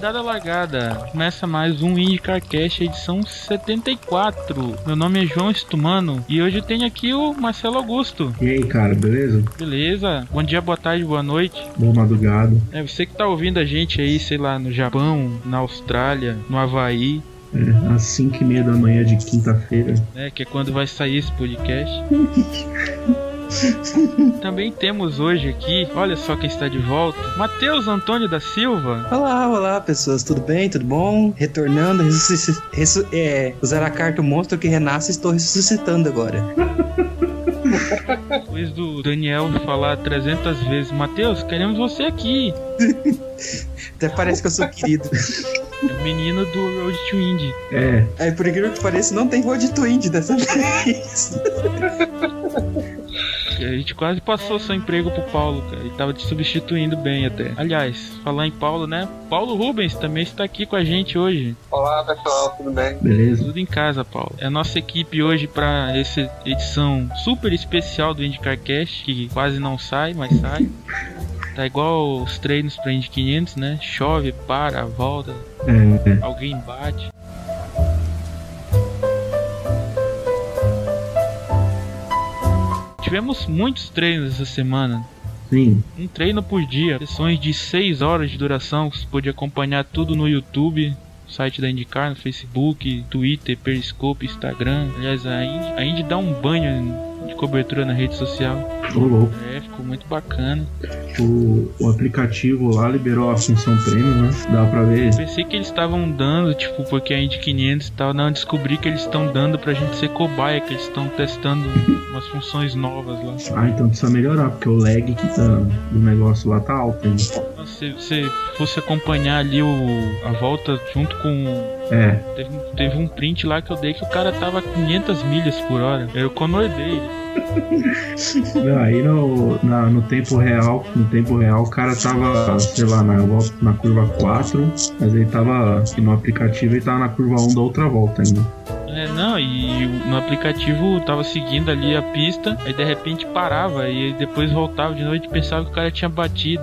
Largada, largada. Começa mais um IndyCarCast, edição 74. Meu nome é João Stumano e hoje eu tenho aqui o Marcelo Augusto. E aí, cara, beleza? Beleza. Bom dia, boa tarde, boa noite. Boa madrugada. Você que tá ouvindo a gente aí, sei lá, no Japão, na Austrália, no Havaí. Às 5h30 da manhã de quinta-feira. Que é quando vai sair esse podcast. Também temos hoje aqui, olha só quem está de volta, Matheus Antônio da Silva. Olá pessoas, tudo bem? Tudo bom? Retornando, usar a carta o monstro que renasce, estou ressuscitando agora. Depois do Daniel falar 300 vezes, Matheus, queremos você aqui. Até parece que eu sou querido. É o menino do Road to Indy. Aí, por incrível que pareça, não tem Road to Indy dessa vez. A gente quase passou seu emprego pro Paulo, cara. Ele tava te substituindo bem até. Aliás, falar em Paulo, né? Paulo Rubens também está aqui com a gente hoje. Olá, pessoal, tudo bem? Beleza. Tudo em casa, Paulo. É a nossa equipe hoje pra essa edição super especial do IndyCarCast, que quase não sai, mas sai. Tá igual os treinos pra Indy 500, né? Chove, para, volta, alguém bate. Tivemos muitos treinos essa semana. Sim. Um treino por dia, sessões de 6 horas de duração. Você pode acompanhar tudo no YouTube, no site da IndyCar, no Facebook, Twitter, Periscope, Instagram. Aliás, a Indy dá um banho de cobertura na rede social. Ô, louco. Ficou muito bacana. O aplicativo lá liberou a função premium, né? Dá pra ver. Pensei que eles estavam dando, tipo, porque a Indy 500 e tal. Não, descobri que eles estão dando pra gente ser cobaia, que eles estão testando umas funções novas lá. Ah, então precisa melhorar, porque o lag que tá do negócio lá tá alto ainda. Se você fosse acompanhar ali a volta junto com... Teve um print lá que eu dei que o cara tava a 500 milhas por hora. Eu conordei ele. Não, aí no tempo real, o cara tava, sei lá, na curva 4, mas ele tava, no aplicativo ele tava na curva 1 da outra volta ainda. E no aplicativo tava seguindo ali a pista, aí de repente parava e depois voltava de noite e pensava que o cara tinha batido.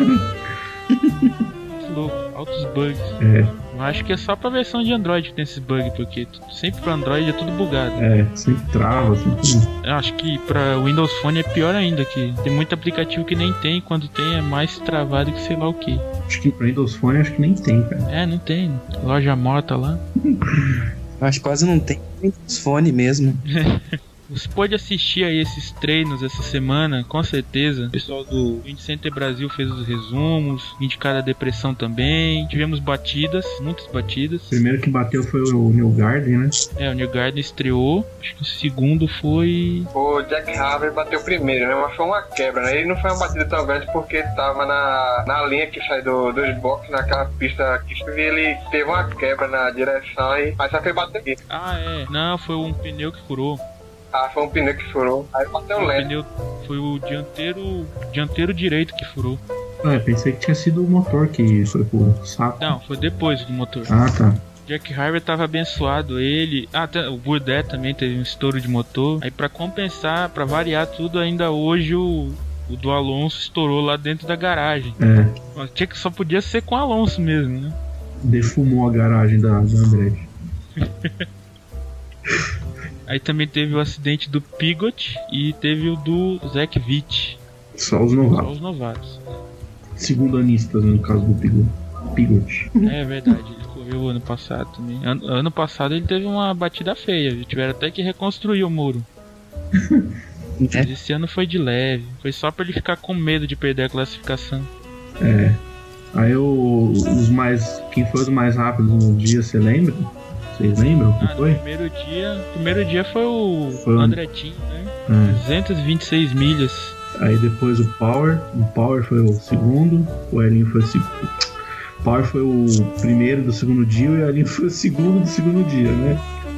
Que louco, altos bugs. Eu acho que é só pra versão de Android que tem esses bugs, porque sempre pra Android é tudo bugado. Sempre trava, sempre. Eu acho que pra Windows Phone é pior ainda, que tem muito aplicativo que nem tem, quando tem é mais travado que sei lá o que. Acho que pra Windows Phone acho que nem tem, cara. Não tem. Loja morta lá. Acho que quase não tem Windows Phone mesmo. Você pode assistir a esses treinos essa semana, com certeza. O pessoal do Indy Center Brasil fez os resumos, indicaram a depressão também. Tivemos batidas, muitas batidas. O primeiro que bateu foi o New Garden, né? O New Garden estreou. Acho que o segundo foi... O Jack Harvey bateu primeiro, né? Mas foi uma quebra, né? Ele não foi uma batida tão grande porque ele tava na linha que sai dos boxes, naquela pista que ele teve uma quebra na direção, mas só que ele bateu aqui. Não, foi um pneu que furou. Foi um pneu que furou. Aí bateu lento. Foi o dianteiro direito que furou. Pensei que tinha sido o motor que foi pro saco. Não, foi depois do motor. Tá. Jack Harvey tava abençoado, ele... o Burdett também teve um estouro de motor. Aí pra compensar, pra variar tudo, ainda hoje o do Alonso estourou lá dentro da garagem. Só podia ser com o Alonso mesmo, né? Defumou a garagem da Andretti. Aí também teve o acidente do Pigot e teve o do Zach Witt. Só os novatos. Segundanistas, no caso do Pigot. É verdade, ele correu ano passado também. Ano passado ele teve uma batida feia, tiveram até que reconstruir o muro. Mas esse ano foi de leve, foi só pra ele ficar com medo de perder a classificação. Aí quem foi os mais rápidos no dia, você lembra? Vocês lembram o que foi? No primeiro dia foi o Andretinho, né? 226 milhas. Aí depois o Power foi o segundo, o Elinho foi o segundo. O Power foi o primeiro do segundo dia e o Elinho foi o segundo do segundo dia, né?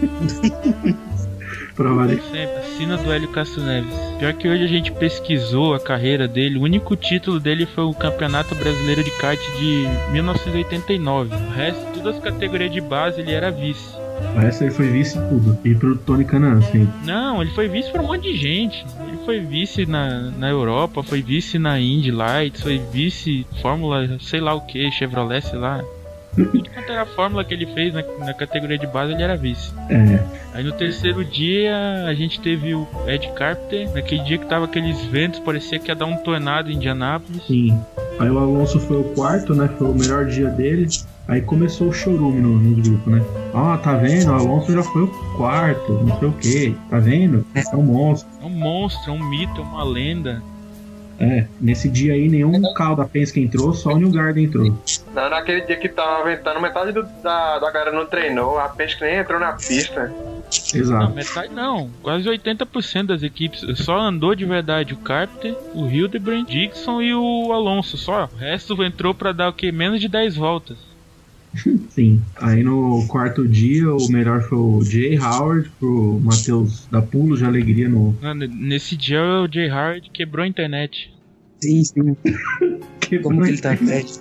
Sempre, assina do Hélio Castro Neves. Pior que hoje a gente pesquisou a carreira dele. O único título dele foi o Campeonato Brasileiro de Kart de 1989. O resto, todas as categorias de base, ele era vice. O resto ele foi vice em tudo. E pro Tony Kanaan, sim. Não, ele foi vice pra um monte de gente. Ele foi vice na Europa, foi vice na Indy Lights, foi vice Fórmula, sei lá o que, Chevrolet, sei lá. Tudo quanto era a fórmula que ele fez na categoria de base, ele era vice. Aí no terceiro dia, a gente teve o Ed Carpenter. Naquele dia que tava aqueles ventos, parecia que ia dar um tornado em Indianápolis. Sim. Aí o Alonso foi o quarto, né? Foi o melhor dia dele. Aí começou o chorume no grupo, né? Tá vendo? O Alonso já foi o quarto, não sei o que. Tá vendo? É um monstro. É um monstro, é um mito, é uma lenda. Nesse dia aí nenhum carro da Penske entrou, só o Newgarden entrou. Não, naquele dia que tava ventando, metade da galera não treinou, a Penske nem entrou na pista. Exato. Não, metade não, quase 80% das equipes. Só andou de verdade o Carpenter, o Hildebrand, Dixon e o Alonso, só. O resto entrou pra dar o que? Menos de 10 voltas. Sim. Aí no quarto dia, o melhor foi o Jay Howard, pro Matheus dar pulos de alegria no... Nesse dia o Jay Howard quebrou a internet. Sim. Como que ele tá internet?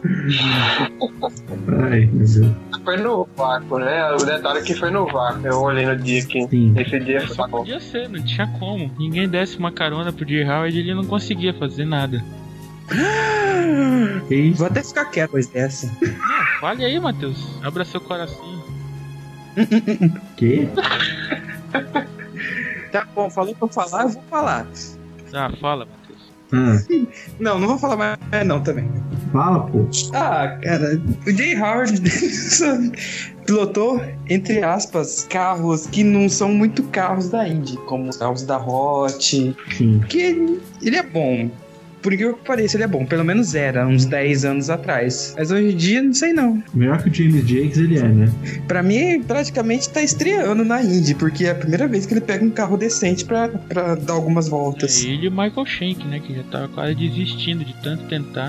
Ai, meu Deus. Foi no vácuo, né? O detalhe é que foi no vácuo. Eu olhei no dia que esse dia foi Só podia ser, não tinha como. Ninguém desse uma carona pro Jay Howard, ele não conseguia fazer nada. Vou até ficar quieto depois dessa. Não, fale aí, Matheus. Abra seu coração. Que? Tá bom, falou pra eu falar, eu vou falar. Tá, fala, Matheus. Não vou falar mais não também. Fala, pô. Cara, o Jay Howard pilotou, entre aspas, carros que não são muito carros da Indy, como os carros da Hot. Sim. Que ele é bom. Por incrível que pareça, ele é bom. Pelo menos era, uns 10 anos atrás. Mas hoje em dia, não sei não. Melhor que o James Jakes ele é, né? Pra mim, praticamente tá estreando na Indy, porque é a primeira vez que ele pega um carro decente pra dar algumas voltas. Ele e o Michael Shank, né? Que já tava quase desistindo de tanto tentar.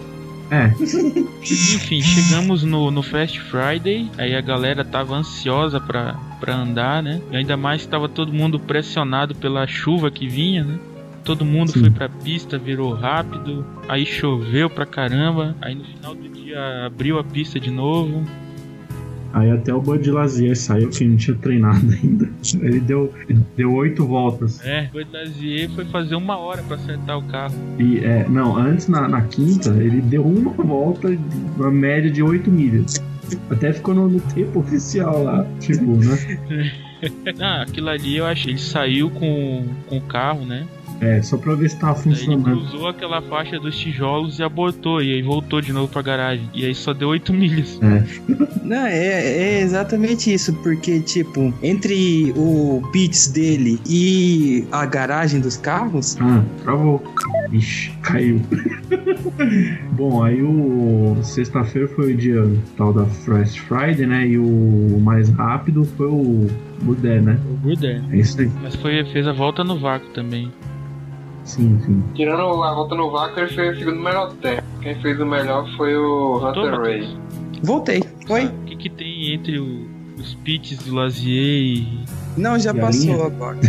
Enfim, chegamos no Fast Friday. Aí a galera tava ansiosa pra andar, né? E ainda mais que tava todo mundo pressionado pela chuva que vinha, né? Todo mundo foi pra pista, virou rápido. Aí choveu pra caramba. Aí no final do dia abriu a pista de novo. Aí até o Bud Lazier saiu, que não tinha treinado ainda. Ele deu 8 voltas. O Bud Lazier foi fazer 1 hora pra acertar o carro. E antes na quinta, ele deu 1 volta, uma média de 8 milhas. Até ficou no tempo oficial lá, tipo, né? Aquilo ali eu acho. Ele saiu com o carro, né? Só pra ver se tava funcionando. Ele cruzou aquela faixa dos tijolos e abortou. E aí voltou de novo pra garagem. E aí só deu 8 milhas. Não, é exatamente isso. Porque, tipo, entre o pits dele e a garagem dos carros... Travou. Ixi, caiu. Bom, aí o sexta-feira foi o dia tal da Fast Friday, né? E o mais rápido foi o Bourdais, né? O Bourdais. É isso aí. Mas fez a volta no vácuo também. Sim. Tirando a volta no vácuo, ele fez o segundo melhor tempo. Quem fez o melhor foi o Hunter Ray. Voltei. Oi? O que tem entre os pits do Lazier e... Não, já passou agora.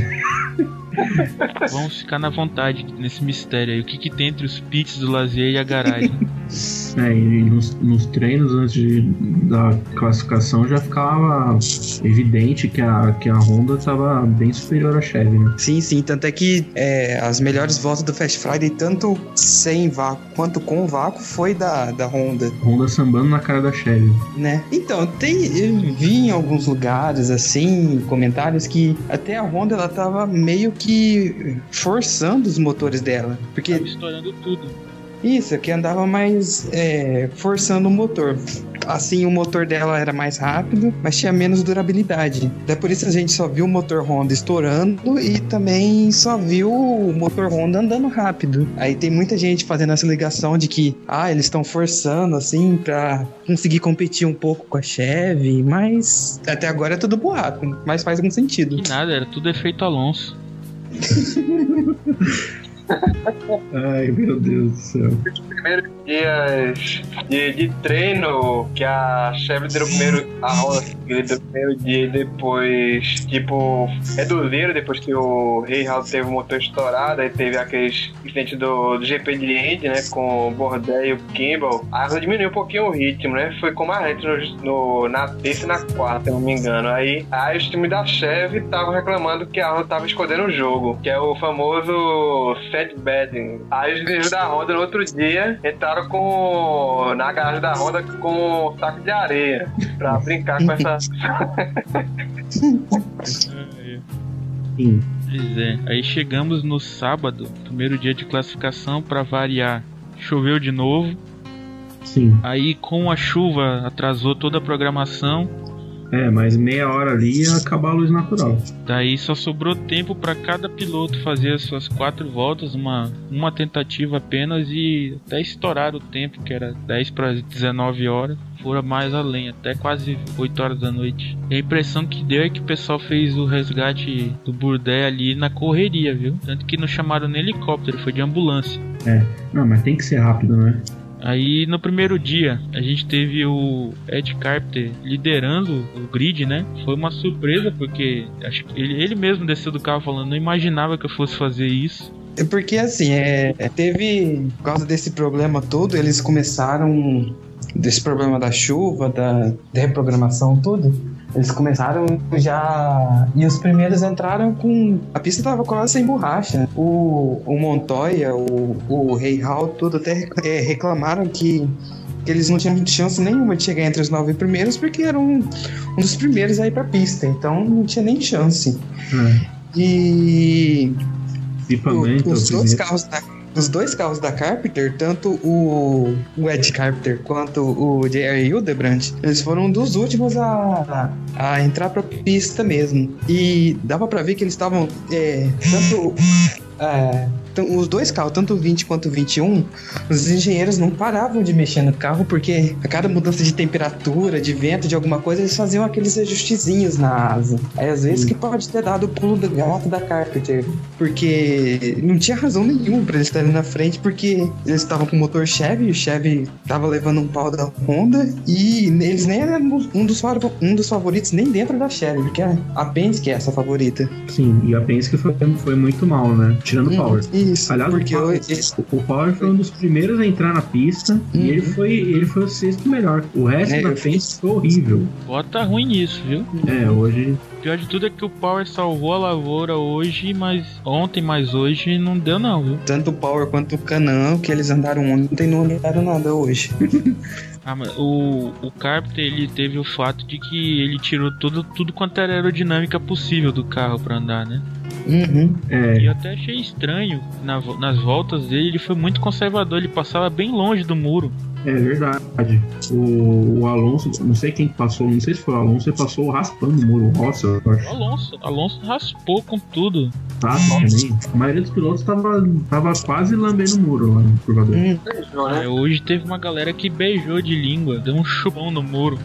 Vamos ficar na vontade nesse mistério aí. O que tem entre os pits do Lazier e a garagem? E nos treinos antes da classificação já ficava evidente que a Honda estava bem superior à Chevy, né? Sim, tanto é que as melhores voltas do Fast Friday, tanto sem vácuo quanto com vácuo, foi da Honda. Honda sambando na cara da Chevy. Né? Então, eu vi em alguns lugares, assim, comentários que até a Honda, ela tava meio que forçando os motores dela. Porque... Tava estourando tudo. Isso, que andava mais forçando o motor. Assim, o motor dela era mais rápido, mas tinha menos durabilidade. Daí por isso a gente só viu o motor Honda estourando e também só viu o motor Honda andando rápido. Aí tem muita gente fazendo essa ligação de que eles estão forçando assim pra conseguir competir um pouco com a Chevy, mas até agora é tudo boato, mas faz algum sentido. Que nada, era tudo efeito Alonso. Ai, meu Deus do céu. Os primeiros dias de treino que a Chevy deu o primeiro, a Honda deu o primeiro dia e depois, tipo, reduziram depois que o Rahal teve o motor estourado, aí teve aqueles incidentes do GP de Indy, né, com o Bourdais e o Kimball. A Honda diminuiu um pouquinho o ritmo, né, foi como a gente na terça e na quarta, se não me engano. Aí os times da Chevy estavam reclamando que a Honda estava escondendo o jogo, que é o famoso Fat Bedding. Aí os meninos da Honda no outro dia entraram chamaram na garagem da Honda com um saco de areia pra brincar com essa. Sim. Pois é. Aí chegamos no sábado, primeiro dia de classificação, pra variar. Choveu de novo. Sim. Aí com a chuva atrasou toda a programação. Mas meia hora ali ia acabar a luz natural. Daí só sobrou tempo para cada piloto fazer as suas 4 voltas, uma tentativa apenas, e até estourar o tempo, que era 10 para 19 horas. Fora mais além, até quase 8 horas da noite. E a impressão que deu é que o pessoal fez o resgate do Bourdais ali na correria, viu? Tanto que não chamaram nem helicóptero, foi de ambulância. Não, mas tem que ser rápido, né? Aí no primeiro dia a gente teve o Ed Carpenter liderando o grid, né? Foi uma surpresa porque acho que ele mesmo desceu do carro falando, não imaginava que eu fosse fazer isso. É porque assim, teve, por causa desse problema todo, eles começaram, desse problema da chuva, da reprogramação, tudo. Eles começaram já. E os primeiros entraram com. A pista tava quase sem borracha. O Montoya, o Rei Hall, tudo até reclamaram que eles não tinham chance nenhuma de chegar entre os 9 primeiros, porque eram um dos primeiros a ir pra pista. Então não tinha nem chance. E. Os dois carros da Carpenter, tanto o Ed Carpenter quanto o J.R. Hildebrand, eles foram um dos últimos a entrar pra pista mesmo. E dava pra ver que eles estavam os dois carros, tanto o 20 quanto o 21, os engenheiros não paravam de mexer no carro, porque a cada mudança de temperatura, de vento, de alguma coisa, eles faziam aqueles ajustezinhos na asa. Aí às vezes que pode ter dado o pulo do gato da Carpenter, porque não tinha razão nenhuma pra eles estarem na frente, porque eles estavam com o motor Chevy, e o Chevy tava levando um pau da Honda, e eles nem eram um dos favoritos nem dentro da Chevy, porque a Penske é essa favorita. Sim, e a Penske foi muito mal, né? Tirando o Power. Isso, aliás, porque o Power foi um dos primeiros a entrar na pista, e ele foi o 6º melhor. O resto da Penske foi horrível. Bota ruim nisso, viu? Hoje... O pior de tudo é que o Power salvou a lavoura hoje, mas ontem, mas hoje não deu não, viu? Tanto o Power quanto o Canaan, que eles andaram ontem, não andaram nada hoje. Mas o Carpenter, ele teve o fato de que ele tirou tudo quanto era aerodinâmica possível do carro pra andar, né? E eu até achei estranho, nas voltas dele, ele foi muito conservador, ele passava bem longe do muro. É verdade. O Alonso, não sei quem passou, não sei se foi o Alonso, ele passou raspando o muro. O Rossi, eu acho. Alonso raspou com tudo. Também. A maioria dos pilotos tava quase lambendo o muro lá no curvador. Hoje teve uma galera que beijou de língua, deu um chupão no muro.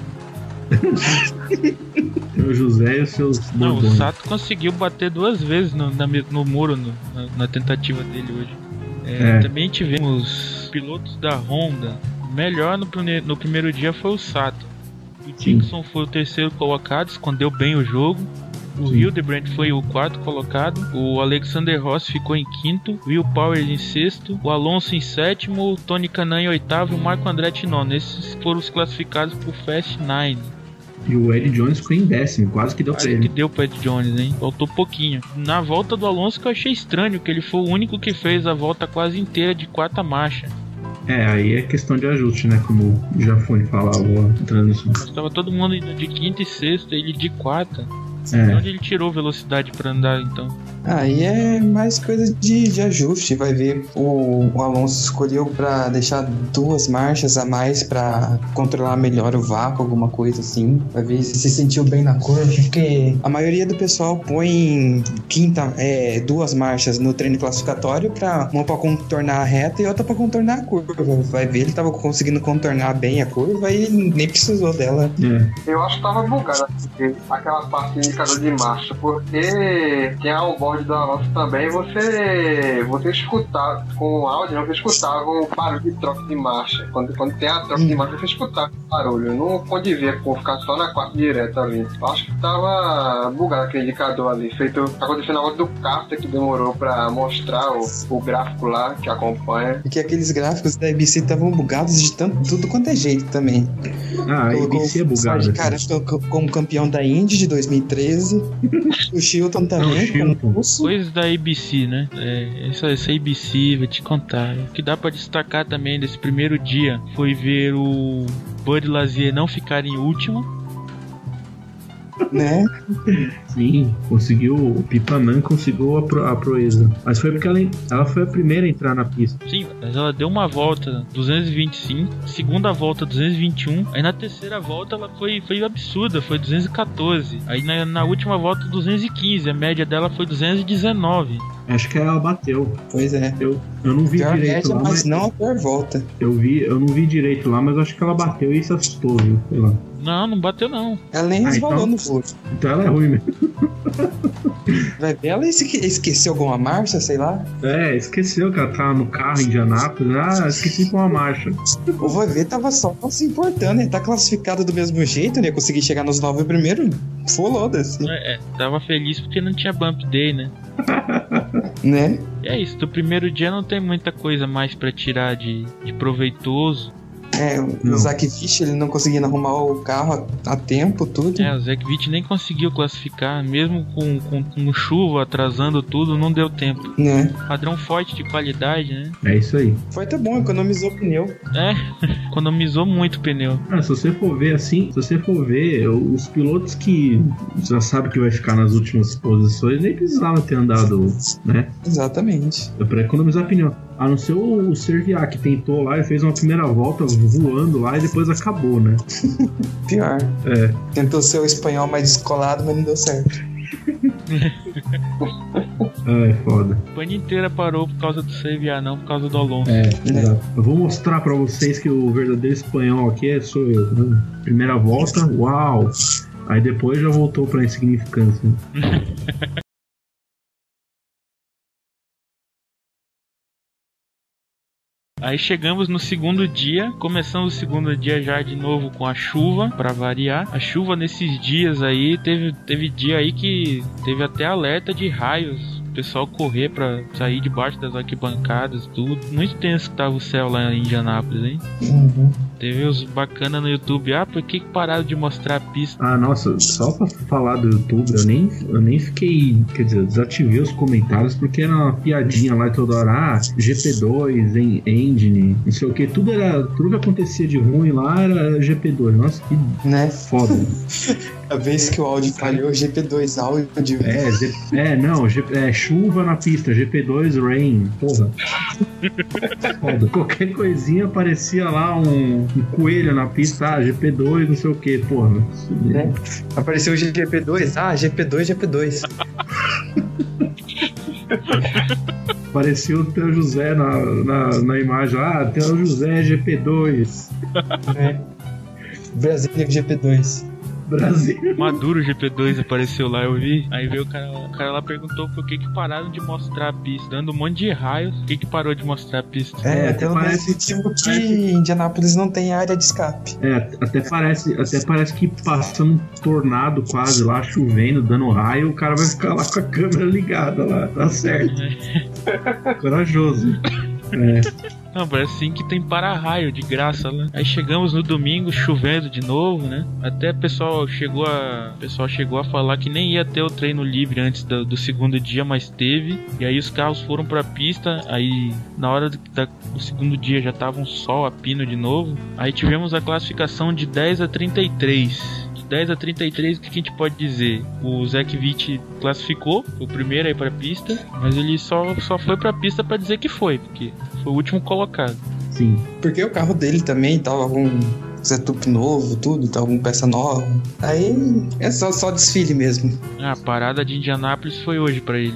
O José e os seus Não, o Sato conseguiu bater 2 vezes no muro na tentativa dele hoje. Também tivemos pilotos da Honda. Melhor no primeiro dia foi o Sato. O Dixon foi o 3º colocado, escondeu bem o jogo. O Hildebrand foi o 4º colocado. O Alexander Rossi ficou em 5º. Will Power em 6º. O Alonso em 7º. O Tony Kanaan em 8º. E o Marco Andretti em 9º. Esses foram os classificados pro Fast 9. E o Ed Jones ficou em 10º, quase que deu pra ele. Quase que deu pro Ed Jones, hein? Faltou pouquinho. Na volta do Alonso que eu achei estranho, que ele foi o único que fez a volta quase inteira de 4ª marcha. Aí é questão de ajuste, né? Como o Jafone falava na transmissão. Estava todo mundo indo de 5ª e 6ª, ele de 4ª. Onde ele tirou velocidade pra andar, então? Aí é mais coisa de ajuste. Vai ver, o Alonso escolheu pra deixar 2 marchas a mais pra controlar melhor o vácuo, alguma coisa assim. Vai ver se sentiu bem na curva, porque a maioria do pessoal põe 2 marchas no treino classificatório, uma pra contornar a reta e outra pra contornar a curva. Vai ver, ele tava conseguindo contornar bem a curva e nem precisou dela. Eu acho que tava bugado aquela parte de indicador de marcha, porque tem a onboard do Alonso também, você escutava com o áudio, você escutava o barulho de troca de marcha. Quando tem a troca de marcha, você escutava o barulho. Não pode ver por ficar só na quarta direta ali. Eu acho que tava bugado aquele indicador ali. Aconteceu na hora do Carter, que demorou pra mostrar o gráfico lá que acompanha. Porque aqueles gráficos da ABC estavam bugados de tudo quanto é jeito também. A ABC é bugada. Cara, como campeão da Indy de 2013. O Chilton também. Coisas da ABC, né? Essa ABC, vou te contar. O que dá pra destacar também desse primeiro dia foi ver o Bud Lazier não ficar em último. Né? Sim, conseguiu. O Pipanã conseguiu a proeza. Mas foi porque ela foi a primeira a entrar na pista. Sim, mas ela deu uma volta 225, segunda volta 221, aí na terceira volta ela foi absurda, foi 214. Aí na última volta 215, a média dela foi 219. Acho que ela bateu. Pois é. Eu não vi Pior direito média, lá, mas não a pior volta. Eu não vi direito lá, mas acho que ela bateu e se assustou, viu? Sei lá. Não bateu não. Ela nem resvalou então, no furo. Então ela é ruim mesmo. Vai ver, ela esqueceu alguma marcha, sei lá. Esqueceu que ela tava no carro em Indianápolis. Esqueci com uma marcha. O vai ver, tava só se importando. Ele tá classificado do mesmo jeito, né? Consegui chegar nos 9 primeiro. Foda-se. Tava feliz porque não tinha bump day, né? Né? E é isso, do primeiro dia não tem muita coisa mais pra tirar de proveitoso. O Zach Fish, ele não conseguia arrumar o carro a tempo, tudo. O Zach Witt nem conseguiu classificar, mesmo com chuva atrasando tudo, não deu tempo. Né? Padrão forte de qualidade, né? É isso aí. Foi até bom, economizou o pneu. Economizou muito o pneu. Se você for ver assim, os pilotos que já sabe que vai ficar nas últimas posições, nem precisava ter andado, né? Exatamente. É pra economizar pneu. A não ser o Serviat, que tentou lá e fez uma primeira volta voando lá e depois acabou, né? Pior. Tentou ser o espanhol mais descolado, mas não deu certo. Foda. A Espanha inteira parou por causa do Serviat, não por causa do Alonso. Exato. Eu vou mostrar pra vocês que o verdadeiro espanhol aqui sou eu. Né? Primeira volta, uau! Aí depois já voltou pra insignificância. Aí chegamos no segundo dia, começamos o segundo dia já de novo com a chuva, pra variar. A chuva nesses dias aí, teve dia aí que teve até alerta de raios. O pessoal correr pra sair debaixo das arquibancadas, tudo. Muito tenso que tava o céu lá em Indianápolis, hein? Uhum. Teve os bacana no YouTube. Por que pararam de mostrar a pista? Nossa, só pra falar do YouTube, eu nem fiquei, quer dizer, eu desativei os comentários porque era uma piadinha lá toda hora, GP2, Engine, não sei o que, tudo que acontecia de ruim lá era GP2, nossa, que foda. A vez que o áudio falhou, GP2 áudio. Chuva na pista, GP2 rain, porra. Foda. Qualquer coisinha aparecia lá um coelho na pista, GP2, não sei o que, porra. Apareceu o GP2, GP2. Apareceu o Teu José na imagem, Teu José GP2. Brasil GP2. Brasil. Maduro GP2 apareceu lá, eu vi. Aí veio o cara lá perguntou por que pararam de mostrar a pista, dando um monte de raios. Por que parou de mostrar a pista? Até parece que Indianápolis não tem área de escape. Até parece que passando um tornado quase lá, chovendo, dando raio, o cara vai ficar lá com a câmera ligada lá, tá certo. Corajoso. Não, parece assim que tem para-raio de graça lá. Aí chegamos no domingo, chovendo de novo, né? Até o pessoal chegou a falar que nem ia ter o treino livre antes do segundo dia, mas teve. E aí os carros foram pra pista. Aí na hora do segundo dia já tava um sol a pino de novo. Aí tivemos a classificação de 10 a 33. 10 a 33, o que a gente pode dizer? O Zach Witt classificou, foi o primeiro a ir pra pista, mas ele só foi pra pista pra dizer que foi, porque foi o último colocado. Sim. Porque o carro dele também tava com setup novo, tudo, tava com peça nova. Aí é só desfile mesmo. A parada de Indianápolis foi hoje pra ele.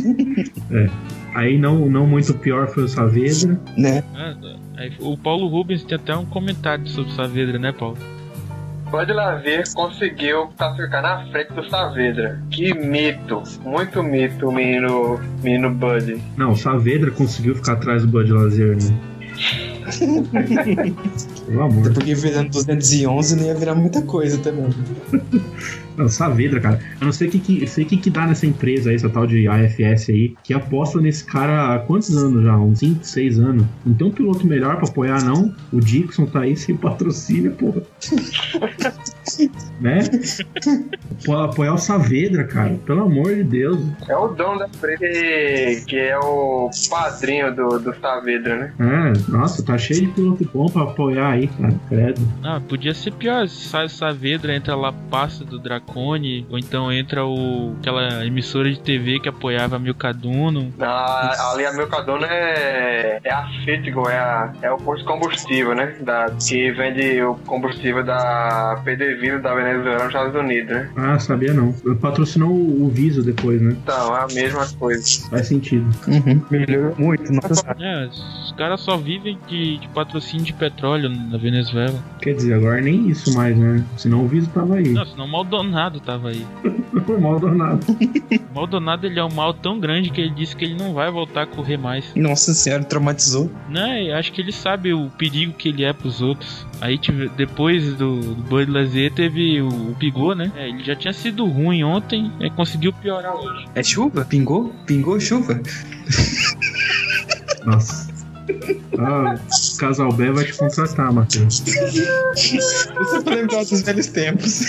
Aí não muito pior foi o Saavedra. Né? Aí, o Paulo Rubens tem até um comentário sobre o Saavedra, né, Paulo? Bud Lazier conseguiu classificar na frente do Saavedra. Que mito, muito mito o menino Bud. Não, o Saavedra conseguiu ficar atrás do Bud Lazier, né? Pelo amor. Até porque virando 211 não ia virar muita coisa também. Não, Saavedra, cara. Eu não sei o que dá nessa empresa aí, essa tal de AFS aí, que aposta nesse cara há quantos anos já? Uns 5, 6 anos. Não tem um piloto melhor pra apoiar, não? O Dixon tá aí sem patrocínio, porra. Né? Apoiar o Saavedra, cara. Pelo amor de Deus. É o dono da empresa que é o padrinho do Saavedra, né? Nossa, tá cheio de piloto bom pra apoiar aí, cara. Credo. Podia ser pior. Sai o Saavedra, entra lá a pasta do Dracone, ou então entra aquela emissora de TV que apoiava a Milcaduno. Ali a Milcaduno é a Citigo, é o posto de combustível, né? Que vende o combustível da PDVSA da Venezuela nos Estados Unidos, né? Sabia não. Patrocinou o Viso depois, né? Então, é a mesma coisa. Faz sentido. Melhorou muito, nossa. Os caras só vivem de patrocínio de petróleo na Venezuela. Quer dizer, agora nem isso mais, né? Senão o Viso tava aí. Não, senão o Maldonado tava aí. O Maldonado. O Maldonado, ele é um mal tão grande que ele disse que ele não vai voltar a correr mais. Nossa senhora, traumatizou. Né, acho que ele sabe o perigo que ele é pros outros. Aí depois do Bud Lazier teve o Pigou, né? Ele já tinha sido ruim ontem, conseguiu piorar hoje. É chuva? Pingou? Pingou chuva? Nossa. Casal B vai te contratar, Matheus. Você vai lembrar dos velhos tempos.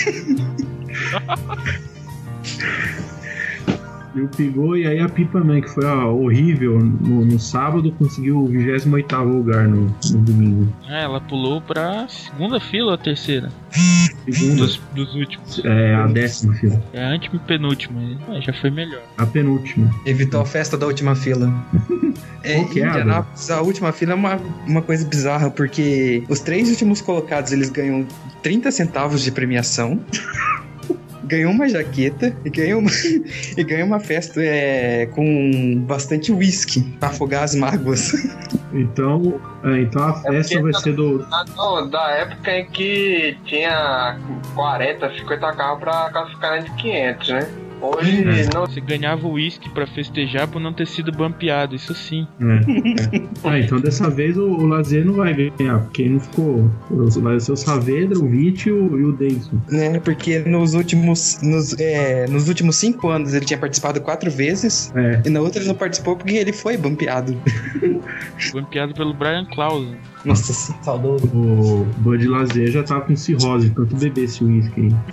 E o Pigou, e aí a Pipa Man, que foi horrível no sábado, conseguiu o 28º lugar no domingo. Ela pulou pra segunda fila ou a terceira? Segunda. Dos últimos. É a 10ª fila. É a antepenúltima, já foi melhor. A penúltima. Evitou a festa da última fila. Qual que é, Indianápolis, a última fila é uma coisa bizarra, porque os 3 últimos colocados, eles ganham 30 centavos de premiação. Ganhou uma jaqueta e ganhou uma festa com bastante whisky pra afogar as mágoas. Então a festa vai ser da época em que tinha 40, 50 carros pra classificar de 500, né? Hoje não. Você ganhava o uísque pra festejar por não ter sido bampeado, isso sim. Então dessa vez o Lazier não vai ganhar, porque não ficou. Vai ser o Saavedra, o Witt e o Davidson. Porque nos últimos 5 anos ele tinha participado 4 vezes, e na outra ele não participou porque ele foi bampeado. Bampeado pelo Brian Clausen. Nossa, saudoso. O Bud Lazier já tava com cirrose, tanto beber esse uísque aí.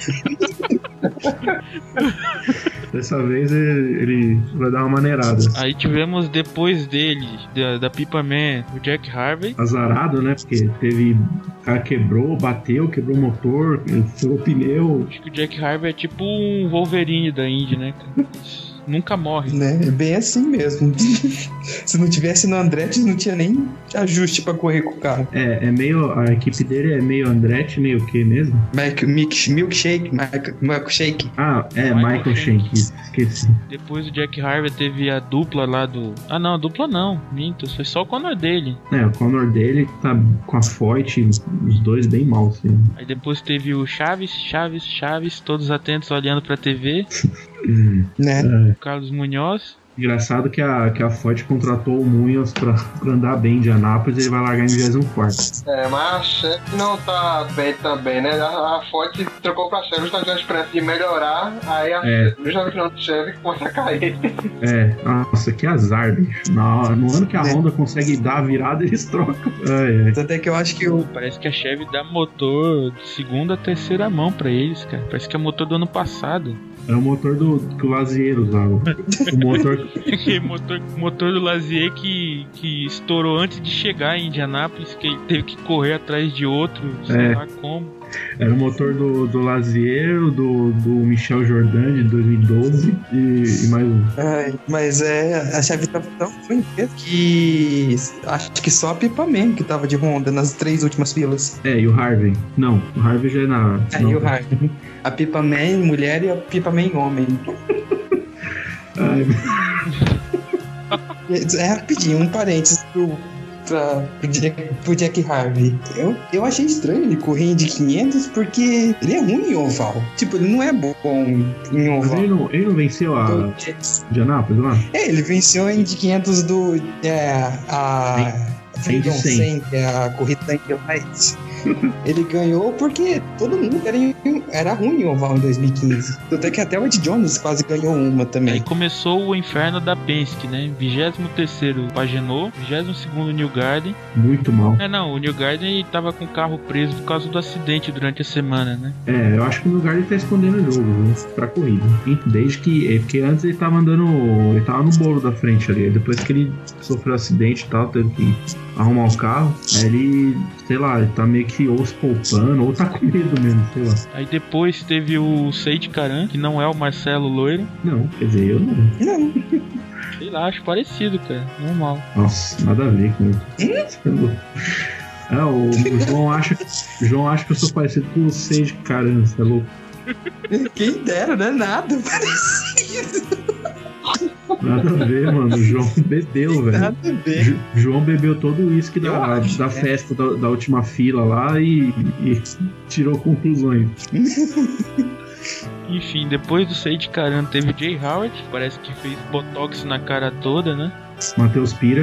Dessa vez ele vai dar uma maneirada. Aí tivemos depois dele, da Pipa Man, o Jack Harvey. Azarado, né? Porque o cara quebrou o motor, furou o pneu. Acho que o Jack Harvey é tipo um Wolverine da Indy, né? Nunca morre. É bem assim mesmo. Se não tivesse no Andretti, não tinha nem ajuste pra correr com o carro. A equipe dele é meio Andretti, meio o que mesmo? Milkshake. Michael Shank, esqueci. Depois o Jack Harvey teve a dupla lá do... a dupla não, minto, foi só o Conor dele. O Conor dele tá com a Foyt, os dois bem mal, assim. Aí depois teve o Chaves, todos atentos olhando pra TV. Carlos Munhoz. Engraçado que a Foyt contratou o Munhoz pra andar bem em Indianápolis e ele vai largar em 24º. Mas a Chevy não tá bem também, né? A Foyt trocou pra Chevy, está tendo a esperança de melhorar, aí justamente a Chevy começa a cair. Nossa, que azar, bicho. No ano que a Honda consegue dar a virada, eles trocam. Até que eu acho que parece que a Chevy dá motor de segunda a terceira mão pra eles, cara. Parece que é motor do ano passado. É o motor que o Lazier usava. O motor do Lazier que estourou antes de chegar em Indianápolis, que ele teve que correr atrás de outro, sei lá como. Era o motor do Lazier, do Michel Jordan de 2012 e mais um. Mas a Chevy tava tão ruim que acho que só a Pipa Man que tava de Honda nas 3 últimas filas. E o Harvey? Não, o Harvey já é na... E o Harvey. A Pipa Man mulher e a Pipa Man homem. Rapidinho, um parênteses pro Jack Harvey. Eu achei estranho ele correr de 500 porque ele é ruim em oval. Tipo, ele não é bom em oval. Mas ele não venceu a Indianápolis lá? Ele venceu em de 500 do... a Freedom 100, que é a corrida da Indy Lights. Ele ganhou porque todo mundo era ruim o oval em 2015. Tanto que até o Ed Jones quase ganhou uma Aí também. começou o inferno da Penske, né? 23º Pagenot, 22º New Garden. Muito mal. Não, o New Garden tava com o carro preso por causa do acidente durante a semana, né? Eu acho que o lugar ele tá escondendo o jogo, né? Pra corrida. Desde que. Porque antes ele tava andando. Ele tava no bolo da frente ali. Depois que ele sofreu acidente e tal, teve que arrumar o carro. Aí ele, sei lá, ele tá meio que ou se poupando, ou tá com medo mesmo, sei lá. Aí depois teve o Sage Karan, que não é o Marcelo Loiro. Não, quer dizer, eu não. Não. Sei lá, acho parecido, cara. Normal. Nossa, nada a ver com isso. O João acha que eu sou parecido com o Sage Karan, você é louco? Quem dera, né? Nada parecido. Nada a ver, mano. O João bebeu, velho. Nada a ver. João bebeu todo o uísque Eu acho, da né? festa da última fila lá e tirou conclusões. Enfim, depois do Sage Karan teve o Jay Howard, que parece que fez botox na cara toda, né? Matheus Pira.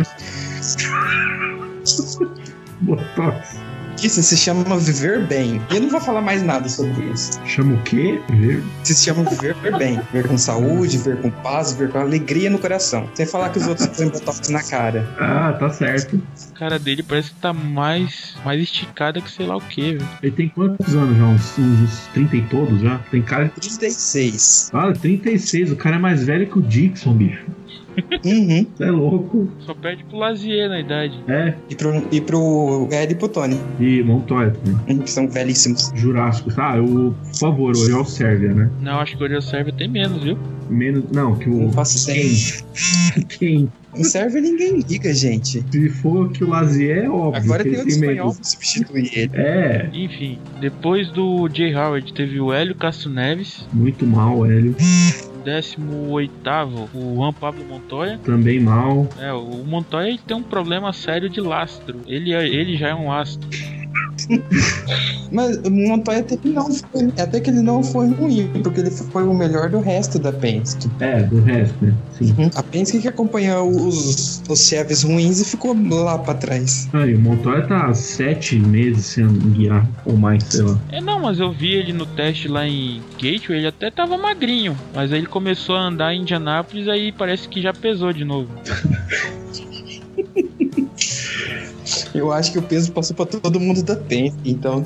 Botox. Isso se chama viver bem. E eu não vou falar mais nada sobre isso. Chama o quê? Isso se chama viver bem. Viver com saúde, viver com paz, viver com alegria no coração. Sem falar que os outros põem botox na cara. Ah, tá certo. A cara dele parece que tá mais esticada que sei lá o que, velho. Ele tem quantos anos já? Uns 30 e todos já? Tem cara de... 36. Ah, 36. O cara é mais velho que o Dixon, bicho. Uhum. Você é louco. Só perde pro Lazier na idade. É. E pro Ed e pro Tony. E Montoya também. Que são velhíssimos. Jurássico. Por favor, o Oriol Sérvia, né? Não, acho que o Oriol Sérvia tem menos, viu? Menos... Não, que o... Não faço ideia. Quem? Em serve ninguém liga, gente. Se for que o Lazier é óbvio. Agora que tem ele outro espanhol menos. pra substituir ele. É, Enfim, depois do Jay Howard teve o Hélio Castro Neves. muito mal, Hélio. 18º, o Juan Pablo Montoya. Também mal. O Montoya ele tem um problema sério de lastro. Ele já é um astro. Mas o Montoya até que ele não foi ruim, porque ele foi o melhor do resto da Penske. Do resto, né? Sim. A Penske que acompanha os chefes ruins e ficou lá pra trás. Aí, o Montoya tá há 7 meses sem guiar, ou mais, sei lá. Não, mas eu vi ele no teste lá em Gateway, ele até tava magrinho. Mas aí ele começou a andar em Indianápolis, aí parece que já pesou de novo. Eu acho que o peso passou pra todo mundo da Penske, então...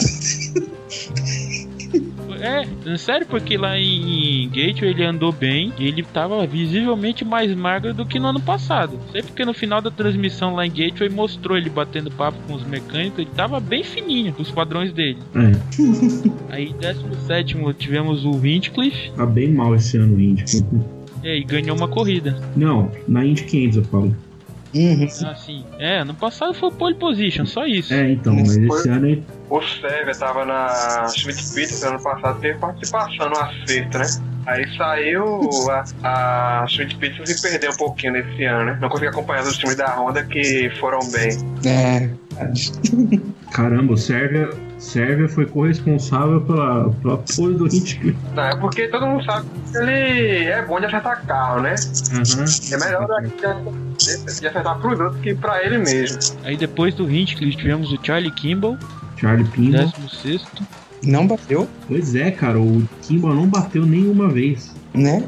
Sério, porque lá em Gateway ele andou bem e ele tava visivelmente mais magro do que no ano passado. Sei porque no final da transmissão lá em Gateway mostrou ele batendo papo com os mecânicos, ele tava bem fininho, os padrões dele. Aí 17º tivemos o Hinchcliffe. Tá bem mal esse ano o Indy. E ganhou uma corrida. Não, na Indy 500 eu falo. Assim, ano passado foi pole position, só isso. Então, mas esse ano ele... O Sérvia tava na Schmidt Peterson ano passado, teve participação no acerto, né? Aí saiu a Schmidt Peterson e perdeu um pouquinho nesse ano, né? Não consegui acompanhar os times da Honda que foram bem. Caramba, o Sérvia foi corresponsável pela pole do Hinchcliffe. Não, é porque todo mundo sabe que ele é bom de acertar carro, né? É melhor de acertar pros outros que pra ele mesmo. Aí depois do Hinchcliffe tivemos o Charlie Kimball. Charlie Kimball. 16º. Não bateu, Pois é, cara, o Kimball não bateu nenhuma vez. né?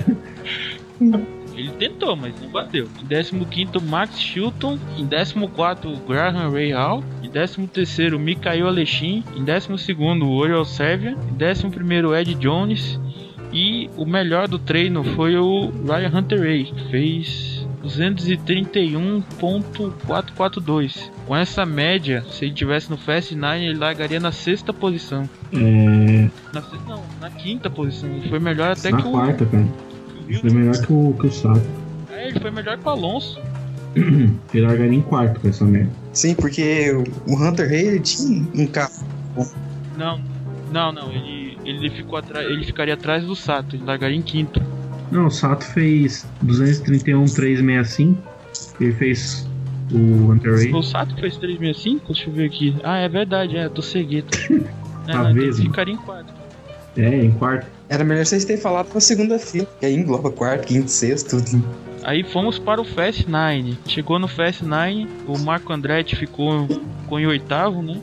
Ele tentou, mas não bateu. Em 15º, Max Chilton. Em 14º, Graham Rahal. Em 13º, Mikhail Aleshin. Em 12º, Oriol Sérvia. Em 11º, Ed Jones. E o melhor do treino foi o Ryan Hunter-Reay, que fez 231.442. Com essa média, se ele tivesse no Fast 9, ele largaria na 6ª posição. Na 6ª não, na 5ª posição. Ele foi melhor até Na que o... quarta, cara. Ele foi melhor que o Sato. Ele foi melhor que o Alonso. Ele largaria em quarto com essa merda. Sim, porque o Hunter Hay tinha um carro. Não. Ele ficaria atrás do Sato. Ele largaria em 5º. Não, o Sato fez 231.365. Ele fez o Hunter-Reay. O Sato fez 365? Deixa eu ver aqui. É verdade, eu tô seguido. Talvez, então ele ficaria em 4º. Em quarto. Era melhor vocês terem falado pra segunda fila, que aí engloba quarto, quinto, sexto, tudo. Aí fomos para o Fast 9. Chegou no Fast 9, o Marco Andretti ficou em 8º, né?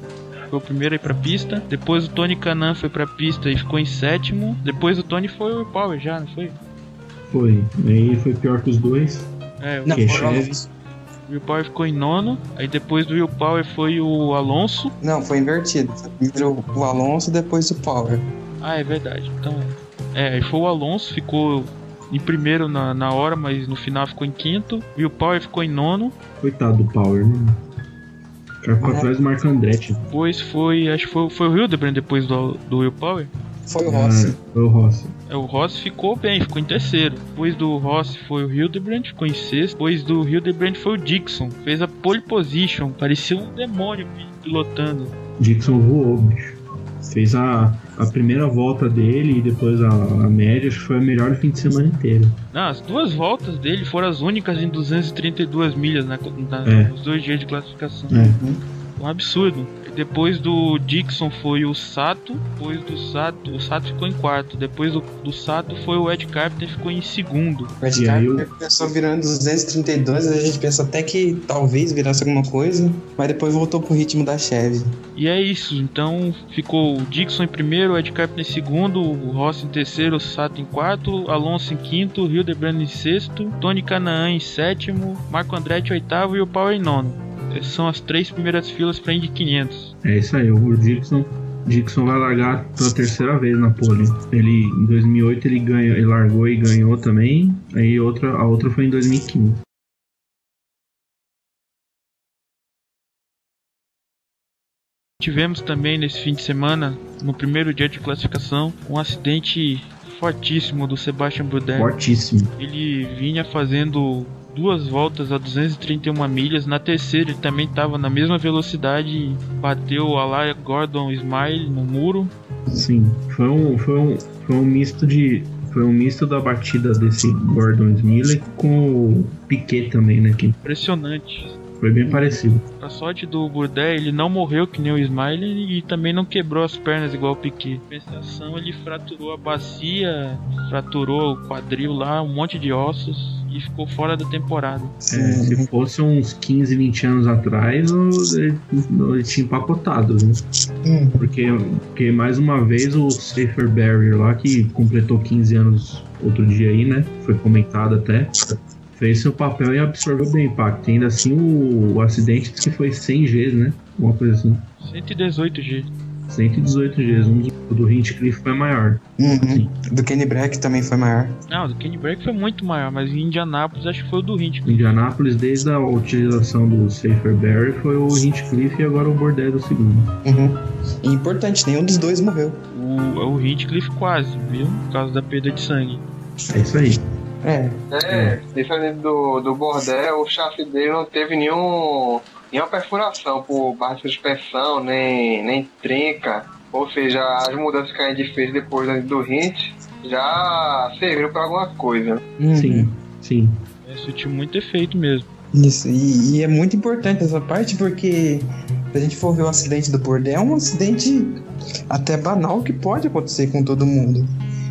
foi o primeiro a ir pra pista. Depois o Tony Kanaan foi pra pista e ficou em sétimo. Depois o Tony foi o Will Power já, não foi? Foi. Aí foi pior que os dois. O Não, que foi o Chevy. Alonso. Will Power ficou em nono. Aí depois do Will Power foi o Alonso. Não, foi invertido. Foi primeiro o Alonso, depois o Power. Ah, é verdade. Então, aí foi o Alonso, ficou em primeiro na hora, mas no final ficou em quinto. Will Power ficou em nono. Coitado do Power, né? O cara ficou atrás do Marc Andretti. Depois foi, acho que foi o Hildebrand depois do Will Power. Foi o Rossi. Foi o Rossi. O Rossi ficou bem, ficou em terceiro. Depois do Rossi foi o Hildebrand, ficou em sexto. Depois do Hildebrand foi o Dixon, fez a pole position, parecia um demônio pilotando. Dixon voou, bicho. Fez a primeira volta dele e depois a média, acho que foi a melhor do fim de semana inteiro. Não, as duas voltas dele foram as únicas em 232 milhas nos 2 dias de classificação. Um absurdo. Depois do Dixon foi o Sato. Depois do Sato, o Sato ficou em quarto. Depois do Sato foi o Ed Carpenter, ficou em segundo. O Ed Carpenter começou virando 232, a gente pensou até que talvez virasse alguma coisa, mas depois voltou pro ritmo da Chevy. E é isso, então ficou o Dixon em primeiro, o Ed Carpenter em segundo, o Rossi em terceiro, o Sato em quarto, Alonso em quinto, o Hildebrand em sexto, Tony Kanaan em sétimo, Marco Andretti em oitavo e o Power em nono. Essas são as 3 primeiras filas para Indy 500. É isso aí, o Dixon vai largar pela terceira vez na pole. Ele, em 2008 ele largou e ganhou também, aí a outra foi em 2015. Tivemos também nesse fim de semana, no primeiro dia de classificação, um acidente fortíssimo do Sebastian Bourdais. Fortíssimo. Ele vinha fazendo 2 voltas a 231 milhas. Na terceira ele também estava na mesma velocidade e bateu o Alaya Gordon Smile no muro. Sim, foi um misto da batida desse Gordon Smile com o Piquet também, né? Que Impressionante. foi bem parecido. A sorte do Bourdais, ele não morreu que nem o Smiley e também não quebrou as pernas igual o Piquet. Na compensação, ele fraturou a bacia, fraturou o quadril lá, um monte de ossos e ficou fora da temporada. Se fosse uns 15, 20 anos atrás, ele tinha empacotado, né? Porque mais uma vez o Safer Barrier lá, que completou 15 anos outro dia aí, né? Foi comentado até. Fez seu papel e absorveu bem o impacto. Ainda assim, o acidente disse que foi 100 Gs, né? Uma coisa assim. 118 G. 118 Gs. O do Hinchcliffe foi maior. Do Kenny Brack também foi maior. Não, o do Kenny Brack foi muito maior, mas em Indianápolis acho que foi o do Hinchcliffe. Indianápolis, desde a utilização do Safer Barrier, foi o Hinchcliffe e agora o Bourdais do segundo. E importante, nenhum dos dois morreu. O Hinchcliffe quase, viu? Por causa da perda de sangue. É isso aí. Diferente do Bourdais, o chassi dele não teve nenhuma perfuração por barra de suspensão, nem trinca. Ou seja, as mudanças que a gente fez depois do Hint já serviram para alguma coisa. Sim. Surtiu muito efeito mesmo. Isso, e é muito importante essa parte porque se a gente for ver o acidente do Bourdais, é um acidente até banal que pode acontecer com todo mundo.